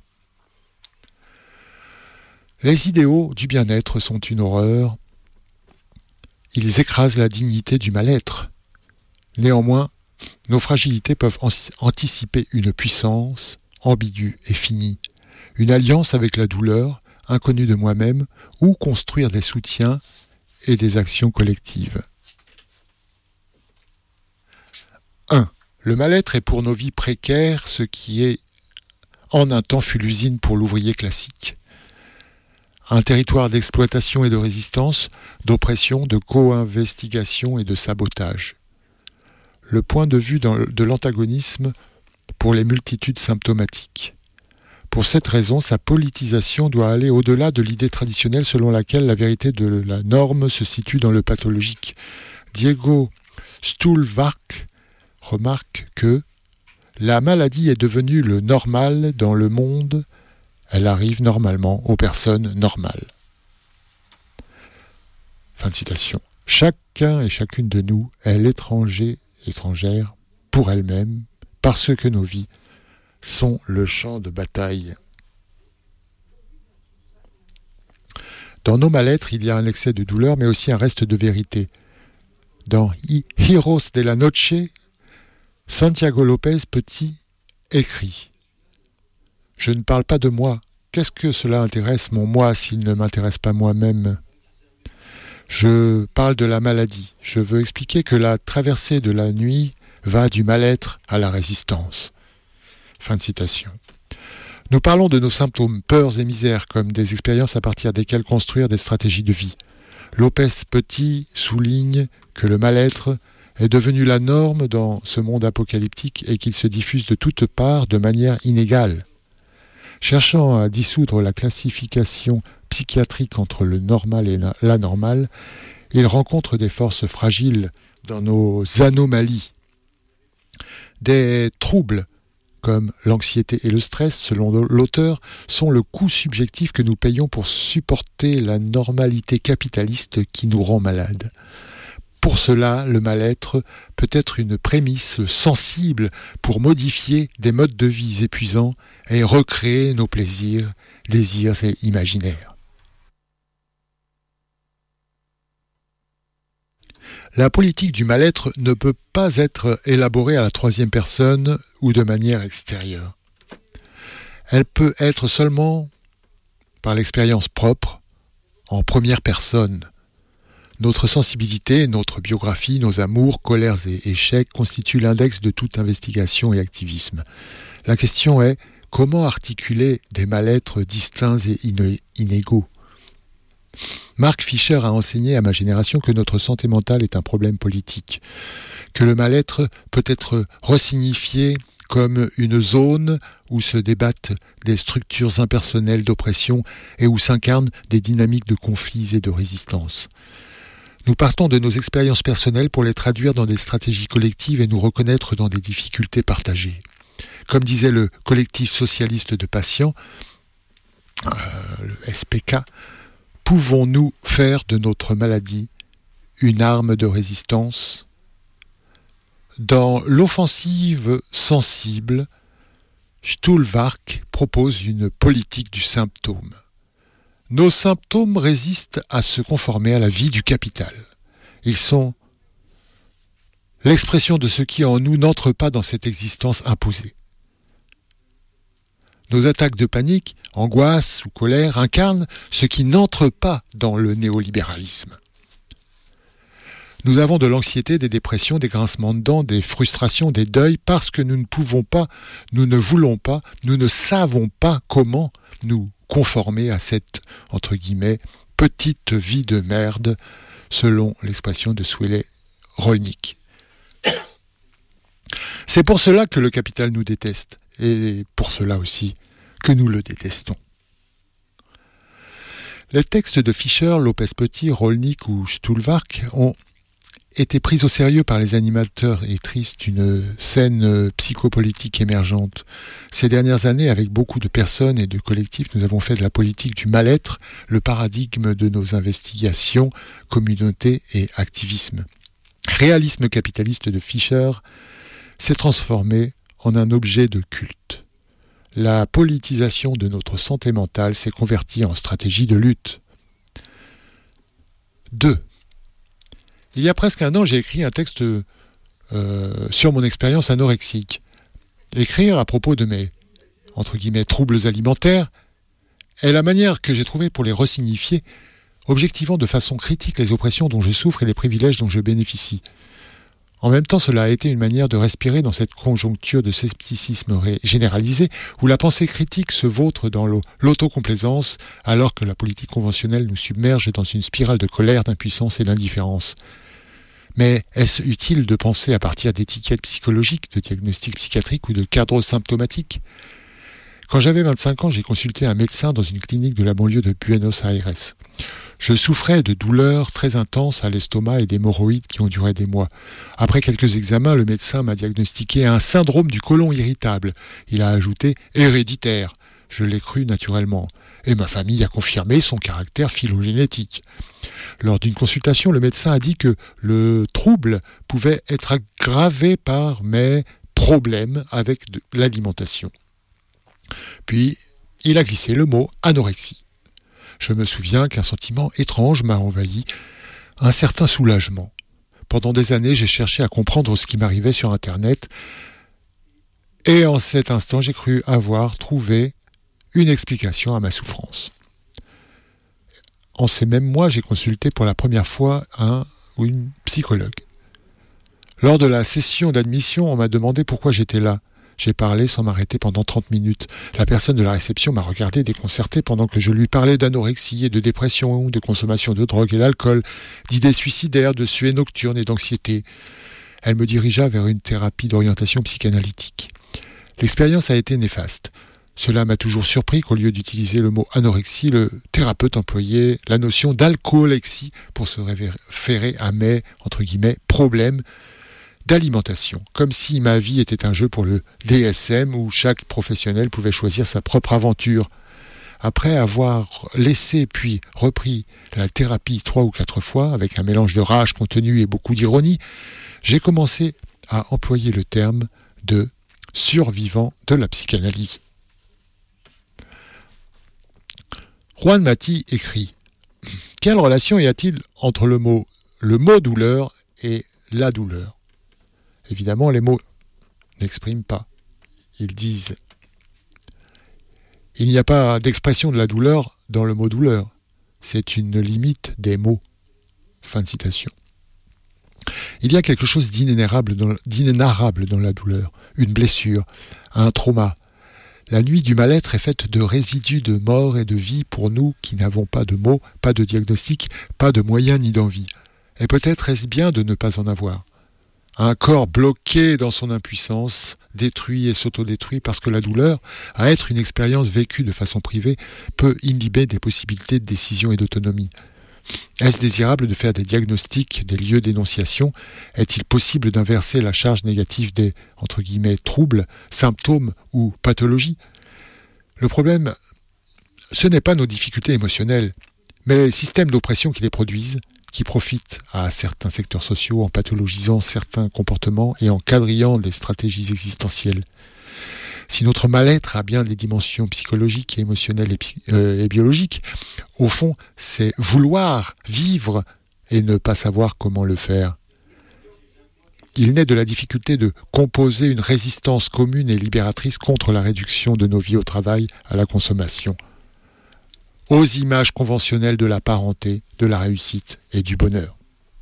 Speaker 2: Les idéaux du bien-être sont une horreur. Ils écrasent la dignité du mal-être. Néanmoins, nos fragilités peuvent anticiper une puissance ambiguë et finie, une alliance avec la douleur, inconnue de moi-même, ou construire des soutiens et des actions collectives. un. Le mal-être est pour nos vies précaires ce qui est en un temps fut l'usine pour l'ouvrier classique. Un territoire d'exploitation et de résistance, d'oppression, de co-investigation et de sabotage. Le point de vue de l'antagonisme pour les multitudes symptomatiques. Pour cette raison, sa politisation doit aller au-delà de l'idée traditionnelle selon laquelle la vérité de la norme se situe dans le pathologique. Diego Stulvark remarque que la maladie est devenue le normal dans le monde, elle arrive normalement aux personnes normales. Fin de citation. Chacun et chacune de nous est l'étranger, étrangère, pour elle-même, parce que nos vies sont le champ de bataille. Dans nos mal-être, il y a un excès de douleur, mais aussi un reste de vérité. Dans Heroes de la Noche, Santiago Lopez Petit écrit « Je ne parle pas de moi. Qu'est-ce que cela intéresse mon moi s'il ne m'intéresse pas moi-même ? Je parle de la maladie. Je veux expliquer que la traversée de la nuit va du mal-être à la résistance. » Fin de citation. Nous parlons de nos symptômes, peurs et misères, comme des expériences à partir desquelles construire des stratégies de vie. Lopez Petit souligne que le mal-être est devenu la norme dans ce monde apocalyptique et qu'il se diffuse de toutes parts de manière inégale. Cherchant à dissoudre la classification psychiatrique entre le normal et l'anormal, il rencontre des forces fragiles dans nos anomalies. Des troubles, comme l'anxiété et le stress, selon l'auteur, sont le coût subjectif que nous payons pour supporter la normalité capitaliste qui nous rend malades. Pour cela, le mal-être peut être une prémisse sensible pour modifier des modes de vie épuisants et recréer nos plaisirs, désirs et imaginaires. La politique du mal-être ne peut pas être élaborée à la troisième personne ou de manière extérieure. Elle peut être seulement par l'expérience propre, en première personne. Notre sensibilité, notre biographie, nos amours, colères et échecs constituent l'index de toute investigation et activisme. La question est, comment articuler des mal-êtres distincts et inégaux ? Mark Fisher a enseigné à ma génération que notre santé mentale est un problème politique, que le mal-être peut être resignifié comme une zone où se débattent des structures impersonnelles d'oppression et où s'incarnent des dynamiques de conflits et de résistance. Nous partons de nos expériences personnelles pour les traduire dans des stratégies collectives et nous reconnaître dans des difficultés partagées. Comme disait le collectif socialiste de patients, euh, le S P K, pouvons-nous faire de notre maladie une arme de résistance ? Dans l'offensive sensible, Stuhlwark propose une politique du symptôme. Nos symptômes résistent à se conformer à la vie du capital. Ils sont l'expression de ce qui en nous n'entre pas dans cette existence imposée. Nos attaques de panique, angoisse ou colère incarnent ce qui n'entre pas dans le néolibéralisme. Nous avons de l'anxiété, des dépressions, des grincements de dents, des frustrations, des deuils, parce que nous ne pouvons pas, nous ne voulons pas, nous ne savons pas comment nous conformer à cette, entre guillemets, petite vie de merde, selon l'expression de Swilly Rolnick. C'est pour cela que le capital nous déteste, et pour cela aussi que nous le détestons. Les textes de Fischer, Lopez-Petit, Rolnick ou Stuhlwark ont été pris au sérieux par les animateurs et actrices d'une scène psychopolitique émergente. Ces dernières années, avec beaucoup de personnes et de collectifs, nous avons fait de la politique du mal-être le paradigme de nos investigations, communauté et activisme. Réalisme capitaliste de Fischer s'est transformé en un objet de culte. La politisation de notre santé mentale s'est convertie en stratégie de lutte. deux. Il y a presque un an, j'ai écrit un texte euh, sur mon expérience anorexique. Écrire à propos de mes, entre guillemets, troubles alimentaires est la manière que j'ai trouvée pour les resignifier, objectivant de façon critique les oppressions dont je souffre et les privilèges dont je bénéficie. En même temps, cela a été une manière de respirer dans cette conjoncture de scepticisme généralisé où la pensée critique se vautre dans l'autocomplaisance alors que la politique conventionnelle nous submerge dans une spirale de colère, d'impuissance et d'indifférence. Mais est-ce utile de penser à partir d'étiquettes psychologiques, de diagnostics psychiatriques ou de cadres symptomatiques ? Quand j'avais vingt-cinq ans, j'ai consulté un médecin dans une clinique de la banlieue de Buenos Aires. Je souffrais de douleurs très intenses à l'estomac et d'hémorroïdes qui ont duré des mois. Après quelques examens, le médecin m'a diagnostiqué un syndrome du côlon irritable. Il a ajouté « héréditaire ». Je l'ai cru naturellement. Et ma famille a confirmé son caractère phylogénétique. Lors d'une consultation, le médecin a dit que le trouble pouvait être aggravé par mes problèmes avec de l'alimentation. Puis, il a glissé le mot « anorexie ». Je me souviens qu'un sentiment étrange m'a envahi, un certain soulagement. Pendant des années, j'ai cherché à comprendre ce qui m'arrivait sur Internet, et en cet instant, j'ai cru avoir trouvé une explication à ma souffrance. En ces mêmes mois, j'ai consulté pour la première fois un ou une psychologue. Lors de la session d'admission, on m'a demandé pourquoi j'étais là. J'ai parlé sans m'arrêter pendant trente minutes. La personne de la réception m'a regardé déconcerté pendant que je lui parlais d'anorexie et de dépression, de consommation de drogue et d'alcool, d'idées suicidaires, de suées nocturnes et d'anxiété. Elle me dirigea vers une thérapie d'orientation psychanalytique. L'expérience a été néfaste. Cela m'a toujours surpris qu'au lieu d'utiliser le mot anorexie, le thérapeute employait la notion d'alcoolexie pour se référer à mes, entre guillemets, problèmes d'alimentation, comme si ma vie était un jeu pour le D S M où chaque professionnel pouvait choisir sa propre aventure. Après avoir laissé puis repris la thérapie trois ou quatre fois, avec un mélange de rage contenue et beaucoup d'ironie, j'ai commencé à employer le terme de survivant de la psychanalyse. Juan Mati écrit « Quelle relation y a-t-il entre le mot, le mot douleur et la douleur ?» Évidemment, les mots n'expriment pas. Ils disent « Il n'y a pas d'expression de la douleur dans le mot douleur. C'est une limite des mots. » Fin de citation. Il y a quelque chose d'inénarrable dans, d'inénarrable dans la douleur, une blessure, un trauma. La nuit du mal-être est faite de résidus de mort et de vie pour nous qui n'avons pas de mots, pas de diagnostic, pas de moyens ni d'envie. Et peut-être est-ce bien de ne pas en avoir. Un corps bloqué dans son impuissance, détruit et s'autodétruit parce que la douleur, à être une expérience vécue de façon privée, peut inhiber des possibilités de décision et d'autonomie. Est-ce désirable de faire des diagnostics, des lieux d'énonciation ? Est-il possible d'inverser la charge négative des, entre guillemets, troubles, symptômes ou pathologies ? Le problème, ce n'est pas nos difficultés émotionnelles, mais les systèmes d'oppression qui les produisent, qui profitent à certains secteurs sociaux en pathologisant certains comportements et en quadrillant des stratégies existentielles. Si notre mal-être a bien des dimensions psychologiques et émotionnelles et, psy- euh, et biologiques, au fond, c'est vouloir vivre et ne pas savoir comment le faire. Il naît de la difficulté de composer une résistance commune et libératrice contre la réduction de nos vies au travail, à la consommation, aux images conventionnelles de la parenté, de la réussite et du bonheur.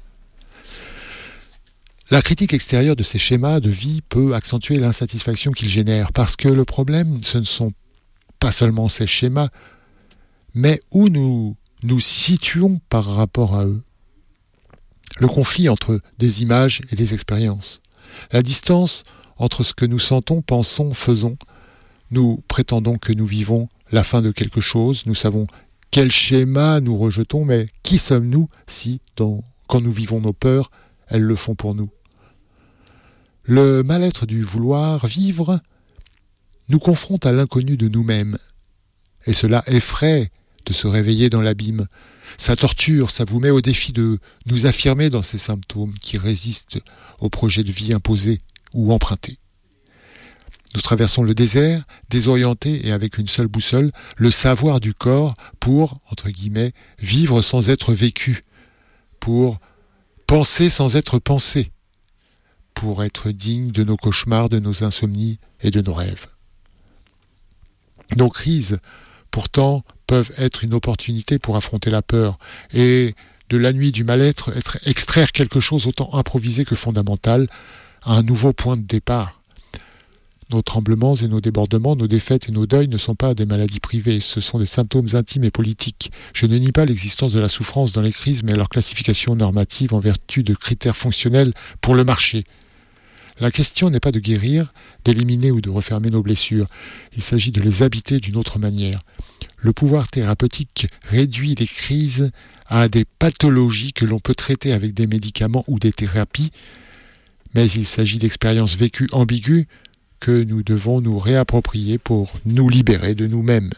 Speaker 2: La critique extérieure de ces schémas de vie peut accentuer l'insatisfaction qu'ils génèrent, parce que le problème, ce ne sont pas seulement ces schémas, mais où nous nous situons par rapport à eux. Le conflit entre des images et des expériences. La distance entre ce que nous sentons, pensons, faisons. Nous prétendons que nous vivons la fin de quelque chose, nous savons quel schéma nous rejetons, mais qui sommes-nous si, dans, quand nous vivons nos peurs, elles le font pour nous? Le mal-être du vouloir vivre nous confronte à l'inconnu de nous-mêmes, et cela effraie de se réveiller dans l'abîme. Ça torture, ça vous met au défi de nous affirmer dans ces symptômes qui résistent au projet de vie imposé ou emprunté. Nous traversons le désert, désorientés et avec une seule boussole, le savoir du corps pour, entre guillemets, vivre sans être vécu, pour penser sans être pensé, pour être digne de nos cauchemars, de nos insomnies et de nos rêves. Nos crises, pourtant, peuvent être une opportunité pour affronter la peur et de la nuit du mal-être, être, extraire quelque chose autant improvisé que fondamental, à un nouveau point de départ. Nos tremblements et nos débordements, nos défaites et nos deuils ne sont pas des maladies privées, ce sont des symptômes intimes et politiques. Je ne nie pas l'existence de la souffrance dans les crises, mais leur classification normative en vertu de critères fonctionnels pour le marché. La question n'est pas de guérir, d'éliminer ou de refermer nos blessures. Il s'agit de les habiter d'une autre manière. Le pouvoir thérapeutique réduit les crises à des pathologies que l'on peut traiter avec des médicaments ou des thérapies, mais il s'agit d'expériences vécues ambiguës que nous devons nous réapproprier pour nous libérer de nous-mêmes.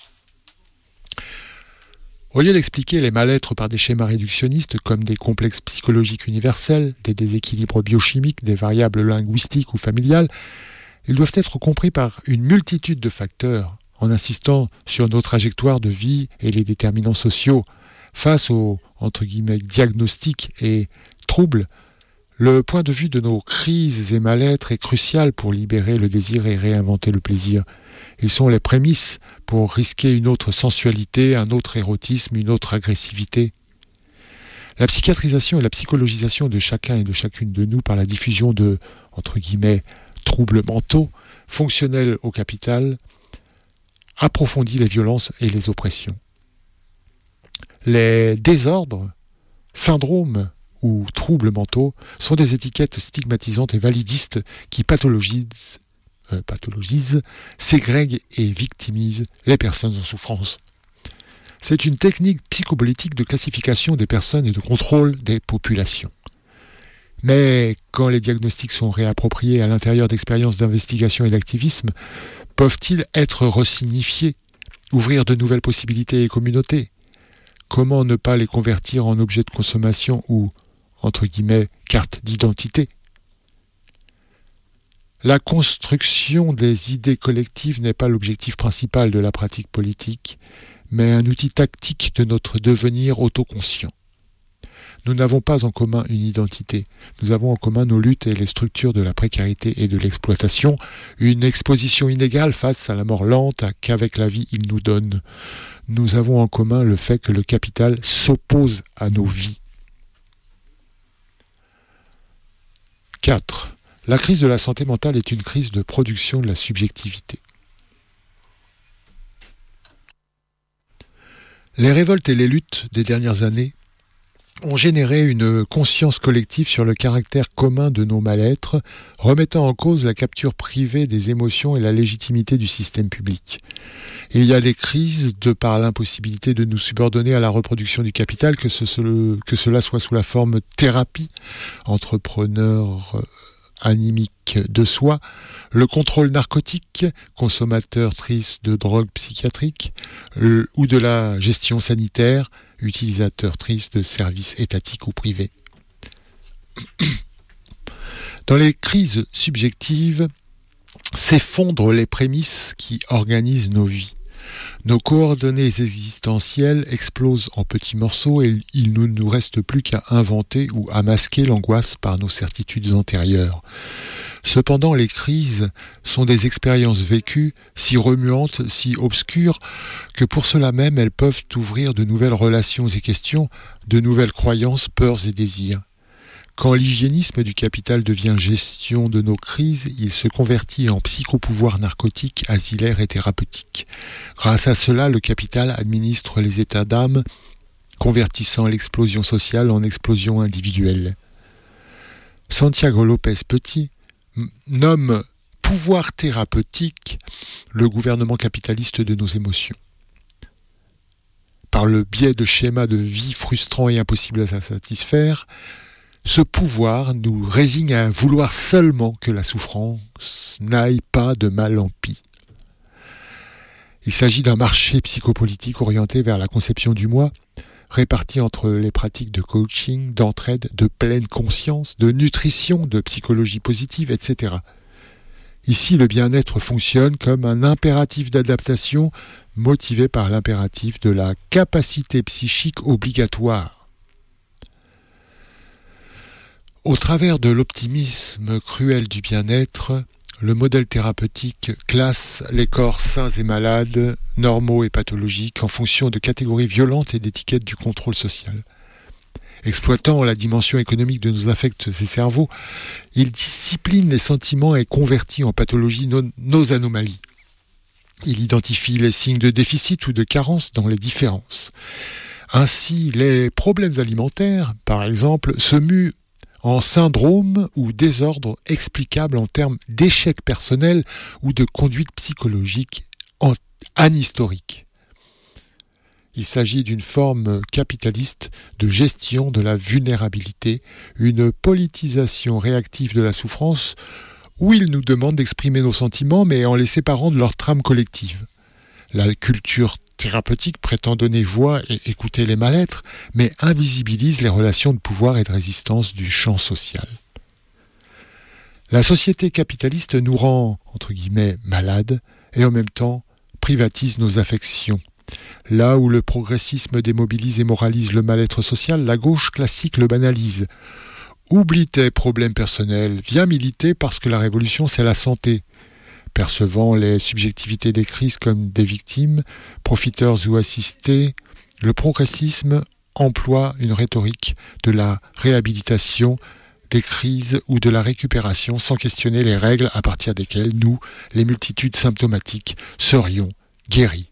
Speaker 2: Au lieu d'expliquer les mal-être par des schémas réductionnistes comme des complexes psychologiques universels, des déséquilibres biochimiques, des variables linguistiques ou familiales, ils doivent être compris par une multitude de facteurs, en insistant sur nos trajectoires de vie et les déterminants sociaux. Face aux, entre guillemets, diagnostics et troubles, le point de vue de nos crises et mal-être est crucial pour libérer le désir et réinventer le plaisir. Ils sont les prémices pour risquer une autre sensualité, un autre érotisme, une autre agressivité. La psychiatrisation et la psychologisation de chacun et de chacune de nous par la diffusion de, entre guillemets, troubles mentaux, fonctionnels au capital, approfondit les violences et les oppressions. Les désordres, syndromes ou troubles mentaux sont des étiquettes stigmatisantes et validistes qui pathologisent, euh, pathologisent, ségrèguent et victimisent les personnes en souffrance. C'est une technique psychopolitique de classification des personnes et de contrôle des populations. Mais quand les diagnostics sont réappropriés à l'intérieur d'expériences d'investigation et d'activisme, peuvent-ils être resignifiés, ouvrir de nouvelles possibilités et communautés? Comment ne pas les convertir en objets de consommation ou, entre guillemets, carte d'identité? La construction des idées collectives n'est pas l'objectif principal de la pratique politique, mais un outil tactique de notre devenir autoconscient. Nous n'avons pas en commun une identité. Nous avons en commun nos luttes et les structures de la précarité et de l'exploitation, une exposition inégale face à la mort lente qu'avec la vie il nous donne. Nous avons en commun le fait que le capital s'oppose à nos vies. quatre. La crise de la santé mentale est une crise de production de la subjectivité. Les révoltes et les luttes des dernières années ont généré une conscience collective sur le caractère commun de nos mal-être, remettant en cause la capture privée des émotions et la légitimité du système public. Il y a des crises de par l'impossibilité de nous subordonner à la reproduction du capital, que, ce, que cela soit sous la forme thérapie, entrepreneur animique de soi, le contrôle narcotique, consommateur triste de drogues psychiatriques, le, ou de la gestion sanitaire, utilisateur triste de services étatiques ou privés. Dans les crises subjectives, s'effondrent les prémices qui organisent nos vies. Nos coordonnées existentielles explosent en petits morceaux et il ne nous reste plus qu'à inventer ou à masquer l'angoisse par nos certitudes antérieures. Cependant, les crises sont des expériences vécues, si remuantes, si obscures, que pour cela même elles peuvent ouvrir de nouvelles relations et questions, de nouvelles croyances, peurs et désirs. Quand l'hygiénisme du capital devient gestion de nos crises, il se convertit en psychopouvoir narcotique, asilaire et thérapeutique. Grâce à cela, le capital administre les états d'âme, convertissant l'explosion sociale en explosion individuelle. Santiago López Petit nomme pouvoir thérapeutique le gouvernement capitaliste de nos émotions. Par le biais de schémas de vie frustrants et impossibles à satisfaire, ce pouvoir nous résigne à vouloir seulement que la souffrance n'aille pas de mal en pis. Il s'agit d'un marché psychopolitique orienté vers la conception du moi, réparti entre les pratiques de coaching, d'entraide, de pleine conscience, de nutrition, de psychologie positive, et cetera. Ici, le bien-être fonctionne comme un impératif d'adaptation motivé par l'impératif de la capacité psychique obligatoire. Au travers de l'optimisme cruel du bien-être, le modèle thérapeutique classe les corps sains et malades, normaux et pathologiques en fonction de catégories violentes et d'étiquettes du contrôle social. Exploitant la dimension économique de nos affects et cerveaux, il discipline les sentiments et convertit en pathologie nos, nos anomalies. Il identifie les signes de déficit ou de carence dans les différences. Ainsi, les problèmes alimentaires, par exemple, se muent en syndrome ou désordre explicable en termes d'échec personnel ou de conduite psychologique anhistorique. Il s'agit d'une forme capitaliste de gestion de la vulnérabilité, une politisation réactive de la souffrance où il nous demande d'exprimer nos sentiments mais en les séparant de leur trame collective. La culture thérapeutique prétend donner voix et écouter les mal-être, mais invisibilise les relations de pouvoir et de résistance du champ social. La société capitaliste nous rend, entre guillemets, malades et en même temps privatise nos affections. Là où le progressisme démobilise et moralise le mal-être social, la gauche classique le banalise. Oublie tes problèmes personnels, viens militer parce que la révolution c'est la santé. Percevant les subjectivités des crises comme des victimes, profiteurs ou assistés, le progressisme emploie une rhétorique de la réhabilitation des crises ou de la récupération sans questionner les règles à partir desquelles nous, les multitudes symptomatiques, serions guéris.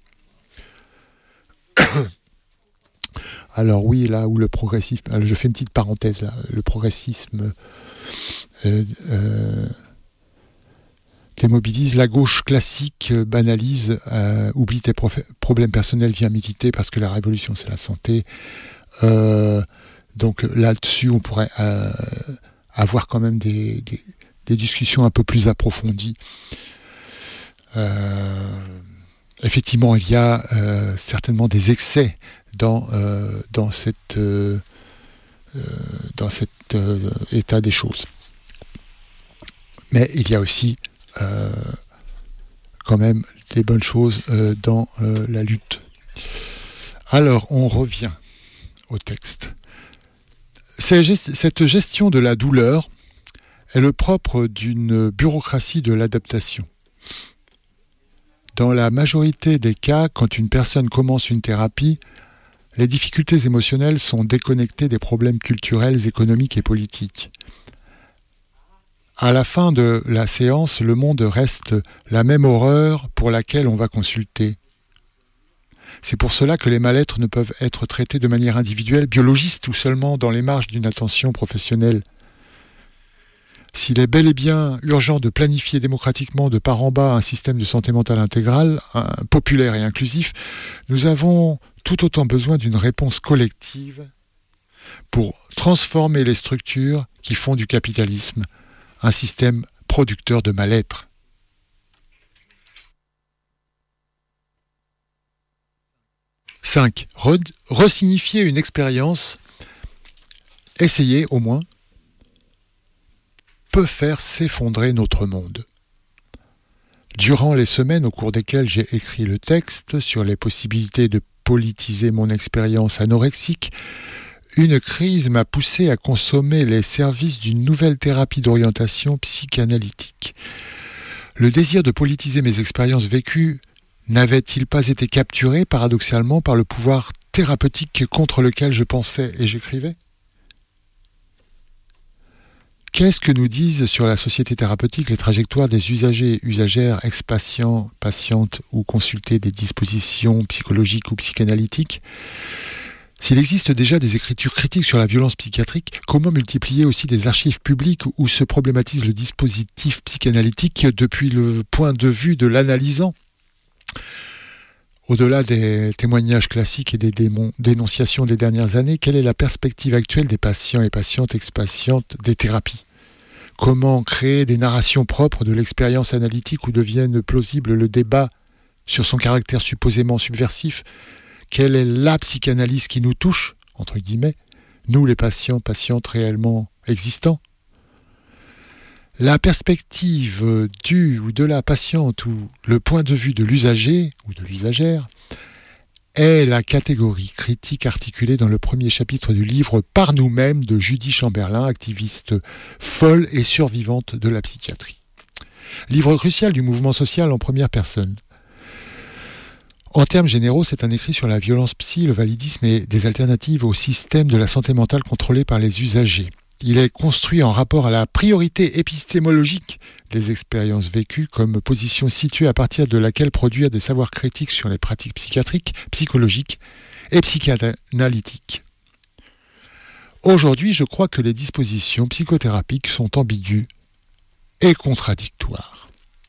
Speaker 2: Alors oui, là où le progressisme... Alors je fais une petite parenthèse là. Le progressisme... Euh, euh, démobilise, la gauche classique banalise, euh, oublie tes prof- problèmes personnels, viens militer parce que la révolution c'est la santé. Euh, donc là-dessus on pourrait euh, avoir quand même des, des, des discussions un peu plus approfondies. Euh, effectivement il y a euh, certainement des excès dans, euh, dans cette euh, dans cet euh, état des choses. Mais il y a aussi Euh, quand même des bonnes choses euh, dans euh, la lutte. Alors, on revient au texte. Cette gestion de la douleur est le propre d'une bureaucratie de l'adaptation. Dans la majorité des cas, quand une personne commence une thérapie, les difficultés émotionnelles sont déconnectées des problèmes culturels, économiques et politiques. À la fin de la séance, le monde reste la même horreur pour laquelle on va consulter. C'est pour cela que les mal-être ne peuvent être traités de manière individuelle, biologiste ou seulement dans les marges d'une attention professionnelle. S'il est bel et bien urgent de planifier démocratiquement de part en bas un système de santé mentale intégrale, un, populaire et inclusif, nous avons tout autant besoin d'une réponse collective pour transformer les structures qui font du capitalisme un système producteur de mal-être. cinq. Re- resignifier une expérience, essayer au moins, peut faire s'effondrer notre monde. Durant les semaines au cours desquelles j'ai écrit le texte sur les possibilités de politiser mon expérience anorexique, une crise m'a poussé à consommer les services d'une nouvelle thérapie d'orientation psychanalytique. Le désir de politiser mes expériences vécues n'avait-il pas été capturé paradoxalement par le pouvoir thérapeutique contre lequel je pensais et j'écrivais ? Qu'est-ce que nous disent sur la société thérapeutique les trajectoires des usagers et usagères, ex-patients, patientes ou consultés des dispositions psychologiques ou psychanalytiques ? S'il existe déjà des écritures critiques sur la violence psychiatrique, comment multiplier aussi des archives publiques où se problématise le dispositif psychanalytique depuis le point de vue de l'analysant ? Au-delà des témoignages classiques et des démon- dénonciations des dernières années, quelle est la perspective actuelle des patients et patientes, ex-patientes des thérapies ? Comment créer des narrations propres de l'expérience analytique où devienne plausible le débat sur son caractère supposément subversif ? Quelle est la psychanalyse qui nous touche, entre guillemets, nous les patients, patientes réellement existants ? La perspective du ou de la patiente ou le point de vue de l'usager ou de l'usagère est la catégorie critique articulée dans le premier chapitre du livre Par nous-mêmes de Judy Chamberlain, activiste folle et survivante de la psychiatrie. Livre crucial du mouvement social en première personne. En termes généraux, c'est un écrit sur la violence psy, le validisme et des alternatives au système de la santé mentale contrôlé par les usagers. Il est construit en rapport à la priorité épistémologique des expériences vécues comme position située à partir de laquelle produire des savoirs critiques sur les pratiques psychiatriques, psychologiques et psychanalytiques. Aujourd'hui, je crois que les dispositions psychothérapiques sont ambiguës et contradictoires.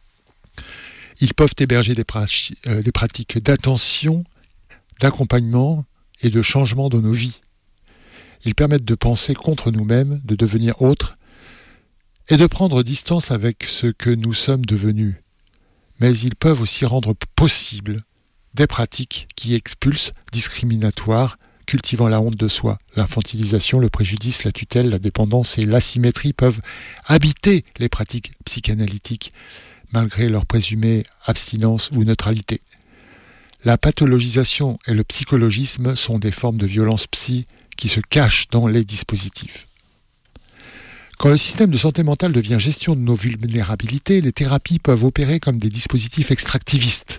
Speaker 2: Ils peuvent héberger des, pra- euh, des pratiques d'attention, d'accompagnement et de changement de nos vies. Ils permettent de penser contre nous-mêmes, de devenir autres, et de prendre distance avec ce que nous sommes devenus. Mais ils peuvent aussi rendre possible des pratiques qui expulsent, discriminatoires, cultivant la honte de soi. L'infantilisation, le préjudice, la tutelle, la dépendance et l'asymétrie peuvent habiter les pratiques psychanalytiques, malgré leur présumée abstinence ou neutralité. La pathologisation et le psychologisme sont des formes de violence psy qui se cachent dans les dispositifs. Quand le système de santé mentale devient gestion de nos vulnérabilités, les thérapies peuvent opérer comme des dispositifs extractivistes.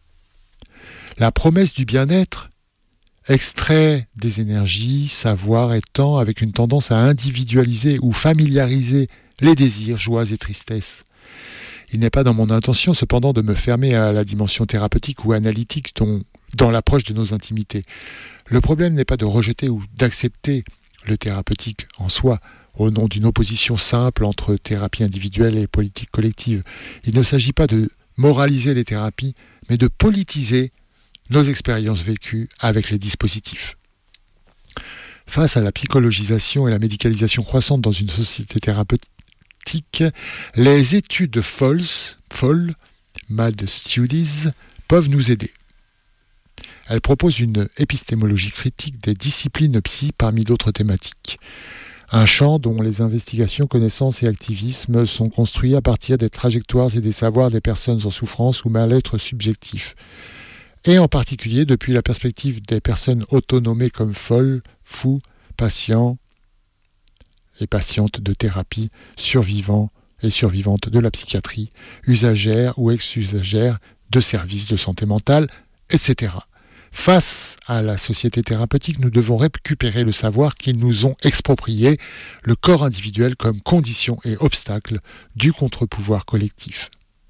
Speaker 2: La promesse du bien-être extrait des énergies, savoirs et temps avec une tendance à individualiser ou familiariser les désirs, joies et tristesses. Il n'est pas dans mon intention cependant de me fermer à la dimension thérapeutique ou analytique dont, dans l'approche de nos intimités. Le problème n'est pas de rejeter ou d'accepter le thérapeutique en soi, au nom d'une opposition simple entre thérapie individuelle et politique collective. Il ne s'agit pas de moraliser les thérapies, mais de politiser nos expériences vécues avec les dispositifs. Face à la psychologisation et la médicalisation croissante dans une société thérapeutique, les études folles, folles, mad studies, peuvent nous aider. Elle propose une épistémologie critique des disciplines psy parmi d'autres thématiques. Un champ dont les investigations, connaissances et activismes sont construits à partir des trajectoires et des savoirs des personnes en souffrance ou mal-être subjectif. Et en particulier depuis la perspective des personnes autonomées comme folles, fous, patients et patientes de thérapie, survivants et survivantes de la psychiatrie, usagères ou ex-usagères de services de santé mentale, et cetera. Face à la société thérapeutique, nous devons récupérer le savoir qu'ils nous ont exproprié, le corps individuel comme condition et obstacle du contre-pouvoir collectif.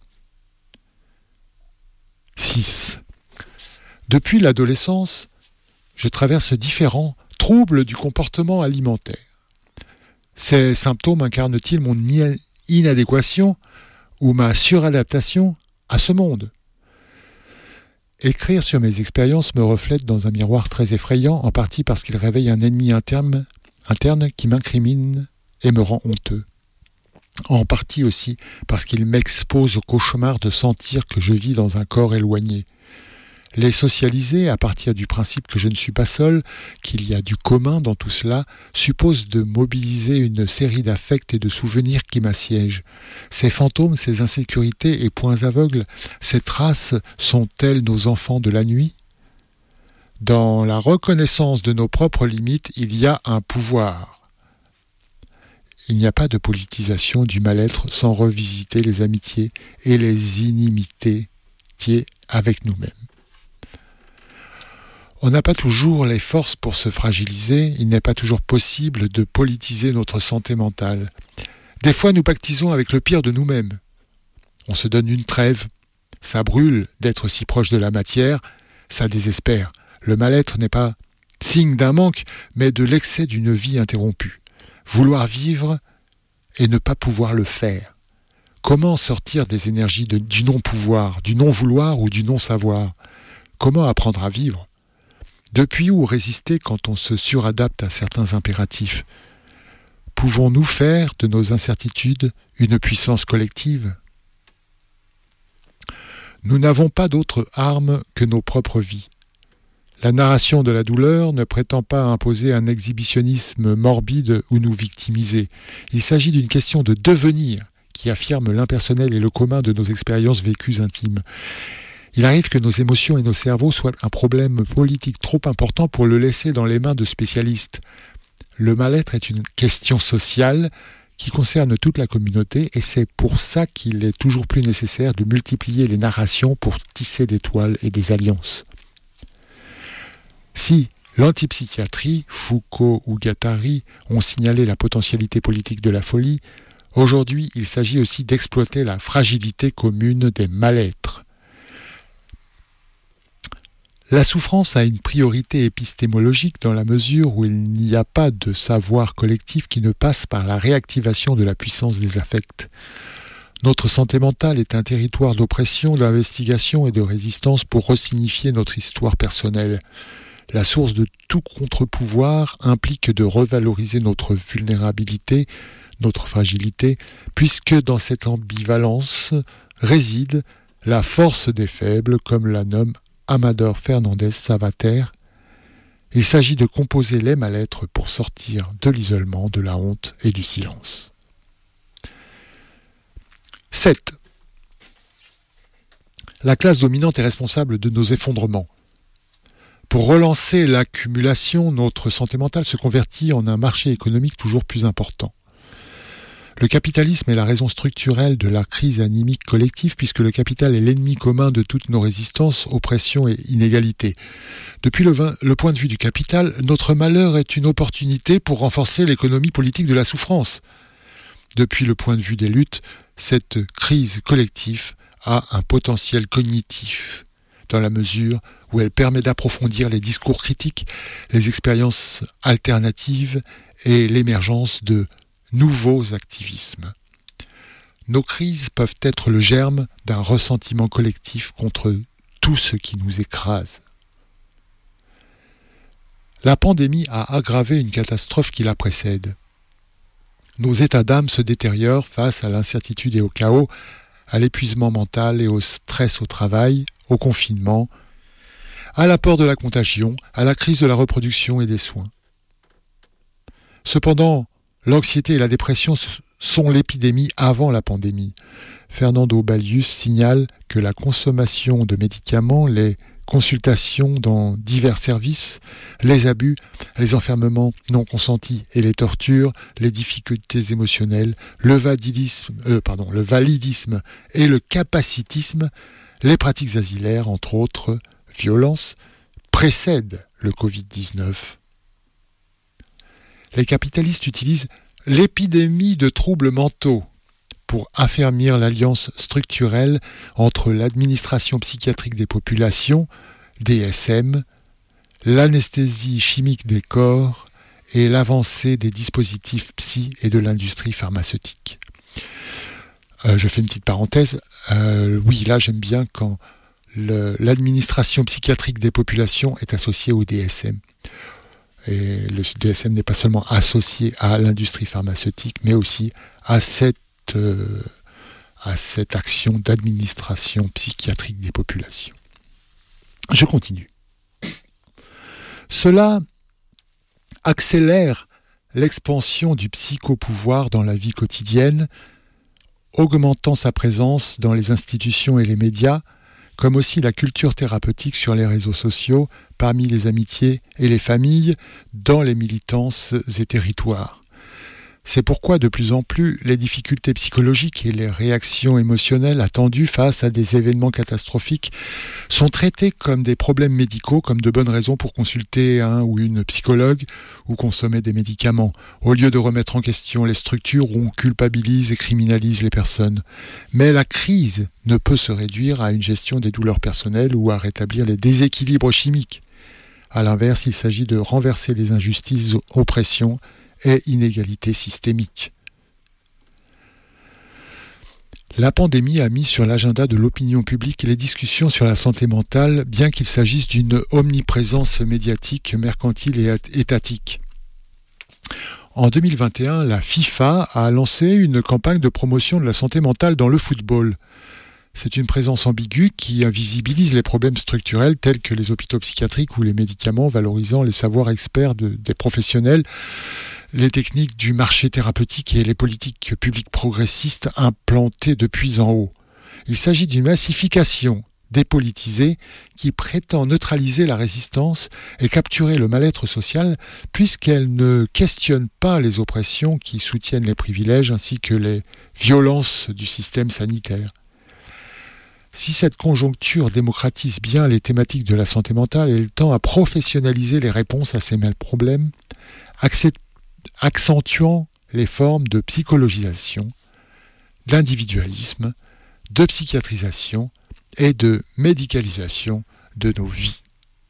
Speaker 2: six. Depuis l'adolescence, je traverse différents troubles du comportement alimentaire. Ces symptômes incarnent-ils mon inadéquation ou ma suradaptation à ce monde ? Écrire sur mes expériences me reflète dans un miroir très effrayant, en partie parce qu'il réveille un ennemi interne, interne qui m'incrimine et me rend honteux. En partie aussi parce qu'il m'expose au cauchemar de sentir que je vis dans un corps éloigné. Les socialiser à partir du principe que je ne suis pas seul, qu'il y a du commun dans tout cela, suppose de mobiliser une série d'affects et de souvenirs qui m'assiègent. Ces fantômes, ces insécurités et points aveugles, ces traces sont-elles nos enfants de la nuit ? Dans la reconnaissance de nos propres limites, il y a un pouvoir. Il n'y a pas de politisation du mal-être sans revisiter les amitiés et les inimitiés avec nous-mêmes. On n'a pas toujours les forces pour se fragiliser, il n'est pas toujours possible de politiser notre santé mentale. Des fois, nous pactisons avec le pire de nous-mêmes. On se donne une trêve. Ça brûle d'être si proche de la matière, ça désespère. Le mal-être n'est pas signe d'un manque, mais de l'excès d'une vie interrompue. Vouloir vivre et ne pas pouvoir le faire. Comment sortir des énergies de, du non-pouvoir, du non-vouloir ou du non-savoir ? Comment apprendre à vivre ? Depuis où résister quand on se suradapte à certains impératifs ? Pouvons-nous faire de nos incertitudes une puissance collective ? Nous n'avons pas d'autre arme que nos propres vies. La narration de la douleur ne prétend pas imposer un exhibitionnisme morbide ou nous victimiser. Il s'agit d'une question de devenir qui affirme l'impersonnel et le commun de nos expériences vécues intimes. Il arrive que nos émotions et nos cerveaux soient un problème politique trop important pour le laisser dans les mains de spécialistes. Le mal-être est une question sociale qui concerne toute la communauté et c'est pour ça qu'il est toujours plus nécessaire de multiplier les narrations pour tisser des toiles et des alliances. Si l'antipsychiatrie, Foucault ou Guattari ont signalé la potentialité politique de la folie, aujourd'hui il s'agit aussi d'exploiter la fragilité commune des mal-êtres. La souffrance a une priorité épistémologique dans la mesure où il n'y a pas de savoir collectif qui ne passe par la réactivation de la puissance des affects. Notre santé mentale est un territoire d'oppression, d'investigation et de résistance pour resignifier notre histoire personnelle. La source de tout contre-pouvoir implique de revaloriser notre vulnérabilité, notre fragilité, puisque dans cette ambivalence réside la force des faibles, comme la nomme Amador Fernández Savater. Il s'agit de composer les mal-être pour sortir de l'isolement, de la honte et du silence. sept. La classe dominante est responsable de nos effondrements. Pour relancer l'accumulation, notre santé mentale se convertit en un marché économique toujours plus important. Le capitalisme est la raison structurelle de la crise anémique collective puisque le capital est l'ennemi commun de toutes nos résistances, oppressions et inégalités. Depuis le, vingt, le point de vue du capital, notre malheur est une opportunité pour renforcer l'économie politique de la souffrance. Depuis le point de vue des luttes, cette crise collective a un potentiel cognitif dans la mesure où elle permet d'approfondir les discours critiques, les expériences alternatives et l'émergence de nouveaux activismes. Nos crises peuvent être le germe d'un ressentiment collectif contre tout ce qui nous écrase. La pandémie a aggravé une catastrophe qui la précède. Nos états d'âme se détériorent face à l'incertitude et au chaos, à l'épuisement mental et au stress au travail, au confinement, à l'apport de la contagion, à la crise de la reproduction et des soins. Cependant, l'anxiété et la dépression sont l'épidémie avant la pandémie. Fernando Balius signale que la consommation de médicaments, les consultations dans divers services, les abus, les enfermements non consentis et les tortures, les difficultés émotionnelles, le validisme, euh, pardon, le validisme et le capacitisme, les pratiques asilaires, entre autres violences, précèdent le covid dix-neuf. Les capitalistes utilisent l'épidémie de troubles mentaux pour affermir l'alliance structurelle entre l'administration psychiatrique des populations, D S M, l'anesthésie chimique des corps et l'avancée des dispositifs psy et de l'industrie pharmaceutique. Euh, je fais une petite parenthèse. Euh, oui, là j'aime bien quand le, l'administration psychiatrique des populations est associée au D S M. Et le D S M n'est pas seulement associé à l'industrie pharmaceutique, mais aussi à cette, euh, à cette action d'administration psychiatrique des populations. Je continue. Cela accélère l'expansion du psychopouvoir dans la vie quotidienne, augmentant sa présence dans les institutions et les médias, comme aussi la culture thérapeutique sur les réseaux sociaux, parmi les amitiés et les familles, dans les militances et territoires. C'est pourquoi de plus en plus les difficultés psychologiques et les réactions émotionnelles attendues face à des événements catastrophiques sont traitées comme des problèmes médicaux, comme de bonnes raisons pour consulter un ou une psychologue ou consommer des médicaments, au lieu de remettre en question les structures où on culpabilise et criminalise les personnes. Mais la crise ne peut se réduire à une gestion des douleurs personnelles ou à rétablir les déséquilibres chimiques. À l'inverse, il s'agit de renverser les injustices, oppressions et inégalités systémiques. La pandémie a mis sur l'agenda de l'opinion publique les discussions sur la santé mentale, bien qu'il s'agisse d'une omniprésence médiatique, mercantile et étatique. En deux mille vingt et un, la FIFA a lancé une campagne de promotion de la santé mentale dans le football. C'est une présence ambiguë qui invisibilise les problèmes structurels tels que les hôpitaux psychiatriques ou les médicaments, valorisant les savoirs experts de, des professionnels, les techniques du marché thérapeutique et les politiques publiques progressistes implantées depuis en haut. Il s'agit d'une massification dépolitisée qui prétend neutraliser la résistance et capturer le mal-être social puisqu'elle ne questionne pas les oppressions qui soutiennent les privilèges ainsi que les violences du système sanitaire. Si cette conjoncture démocratise bien les thématiques de la santé mentale, elle tend à professionnaliser les réponses à ces mêmes problèmes, accentuant les formes de psychologisation, d'individualisme, de psychiatrisation et de médicalisation de nos vies.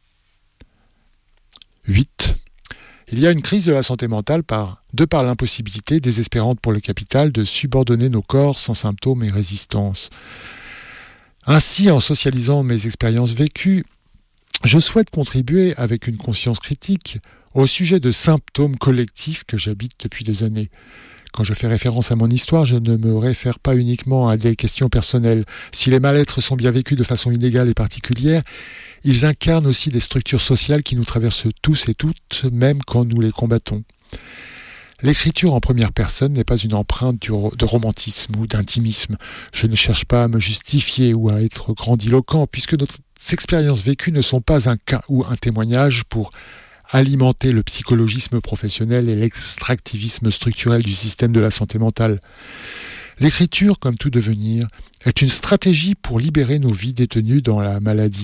Speaker 2: huit. Il y a une crise de la santé mentale par, de par l'impossibilité désespérante pour le capital de subordonner nos corps sans symptômes et résistance. Ainsi, en socialisant mes expériences vécues, je souhaite contribuer avec une conscience critique au sujet de symptômes collectifs que j'habite depuis des années. Quand je fais référence à mon histoire, je ne me réfère pas uniquement à des questions personnelles. Si les mal-êtres sont bien vécus de façon inégale et particulière, ils incarnent aussi des structures sociales qui nous traversent tous et toutes, même quand nous les combattons. L'écriture en première personne n'est pas une empreinte de romantisme ou d'intimisme. Je ne cherche pas à me justifier ou à être grandiloquent, puisque nos expériences vécues ne sont pas un cas ou un témoignage pour alimenter le psychologisme professionnel et l'extractivisme structurel du système de la santé mentale. L'écriture, comme tout devenir, est une stratégie pour libérer nos vies détenues dans la maladie.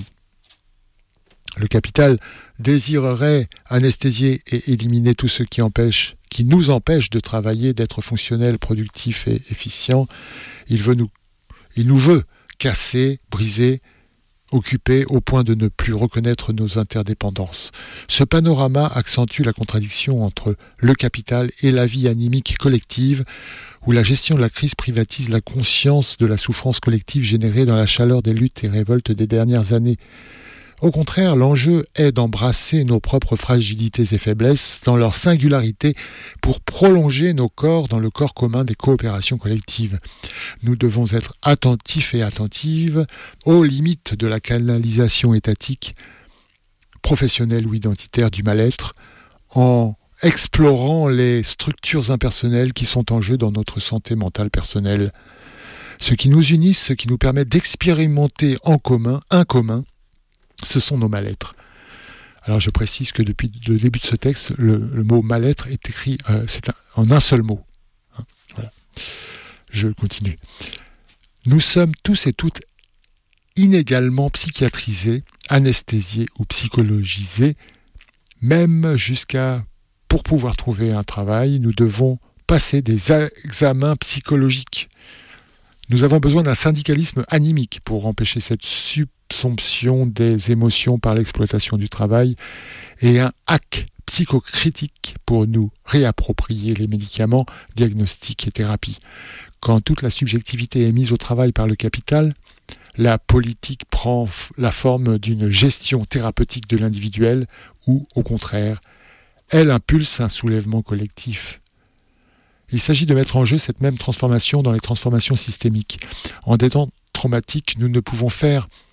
Speaker 2: Le capital désirerait anesthésier et éliminer tout ce qui empêche, qui nous empêche de travailler, d'être fonctionnels, productifs et efficients. Il veut nous, il nous veut casser, briser, occuper au point de ne plus reconnaître nos interdépendances. Ce panorama accentue la contradiction entre le capital et la vie animique collective, où la gestion de la crise privatise la conscience de la souffrance collective générée dans la chaleur des luttes et révoltes des dernières années. Au contraire, l'enjeu est d'embrasser nos propres fragilités et faiblesses dans leur singularité pour prolonger nos corps dans le corps commun des coopérations collectives. Nous devons être attentifs et attentives aux limites de la canalisation étatique, professionnelle ou identitaire du mal-être, en explorant les structures impersonnelles qui sont en jeu dans notre santé mentale personnelle. Ce qui nous unit, ce qui nous permet d'expérimenter en commun, un commun, ce sont nos mal-être. Alors je précise que depuis le début de ce texte, le, le mot mal-être est écrit euh, c'est un, en un seul mot. Hein, voilà. Je continue. Nous sommes tous et toutes inégalement psychiatrisés, anesthésiés ou psychologisés, même jusqu'à, pour pouvoir trouver un travail, nous devons passer des examens psychologiques. Nous avons besoin d'un syndicalisme animique pour empêcher cette subsomption des émotions par l'exploitation du travail et un hack psychocritique pour nous réapproprier les médicaments, diagnostics et thérapies. Quand toute la subjectivité est mise au travail par le capital, la politique prend la forme d'une gestion thérapeutique de l'individuel ou, au contraire, elle impulse un soulèvement collectif. Il s'agit de mettre en jeu cette même transformation dans les transformations systémiques. En des temps traumatiques, nous ne pouvons faire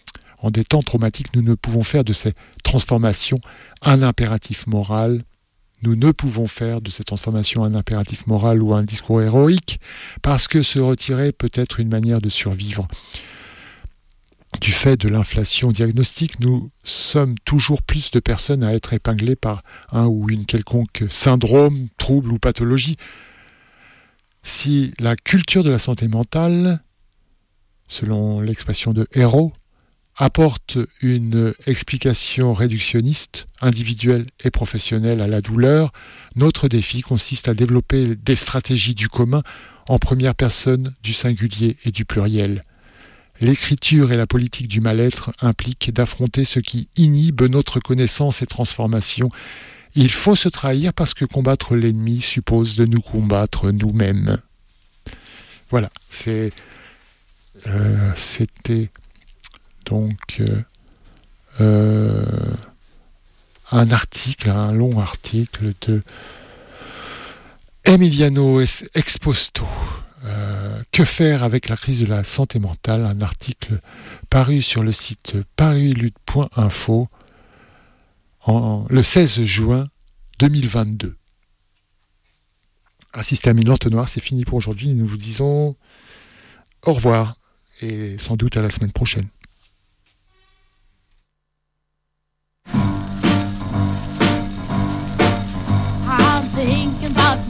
Speaker 2: En des temps traumatiques, nous ne pouvons faire de ces transformations un impératif moral. Nous ne pouvons faire de cette transformation un impératif moral ou un discours héroïque, parce que se retirer peut être une manière de survivre. Du fait de l'inflation diagnostique, nous sommes toujours plus de personnes à être épinglées par un ou une quelconque syndrome, trouble ou pathologie. Si la culture de la santé mentale, selon l'expression de Hérault, apporte une explication réductionniste, individuelle et professionnelle à la douleur, notre défi consiste à développer des stratégies du commun en première personne du singulier et du pluriel. L'écriture et la politique du mal-être impliquent d'affronter ce qui inhibe notre connaissance et transformation. Il faut se trahir parce que combattre l'ennemi suppose de nous combattre nous-mêmes. Voilà, c'est, euh, c'était donc euh, euh, un article, un long article de Emiliano Exposto. Euh, que faire avec la crise de la santé mentale, un article paru sur le site parilutte point info en, le seize juin deux mille vingt-deux. Ainsi se termine l'entonnoir, c'est fini pour aujourd'hui. Nous vous disons au revoir et sans doute à la semaine prochaine.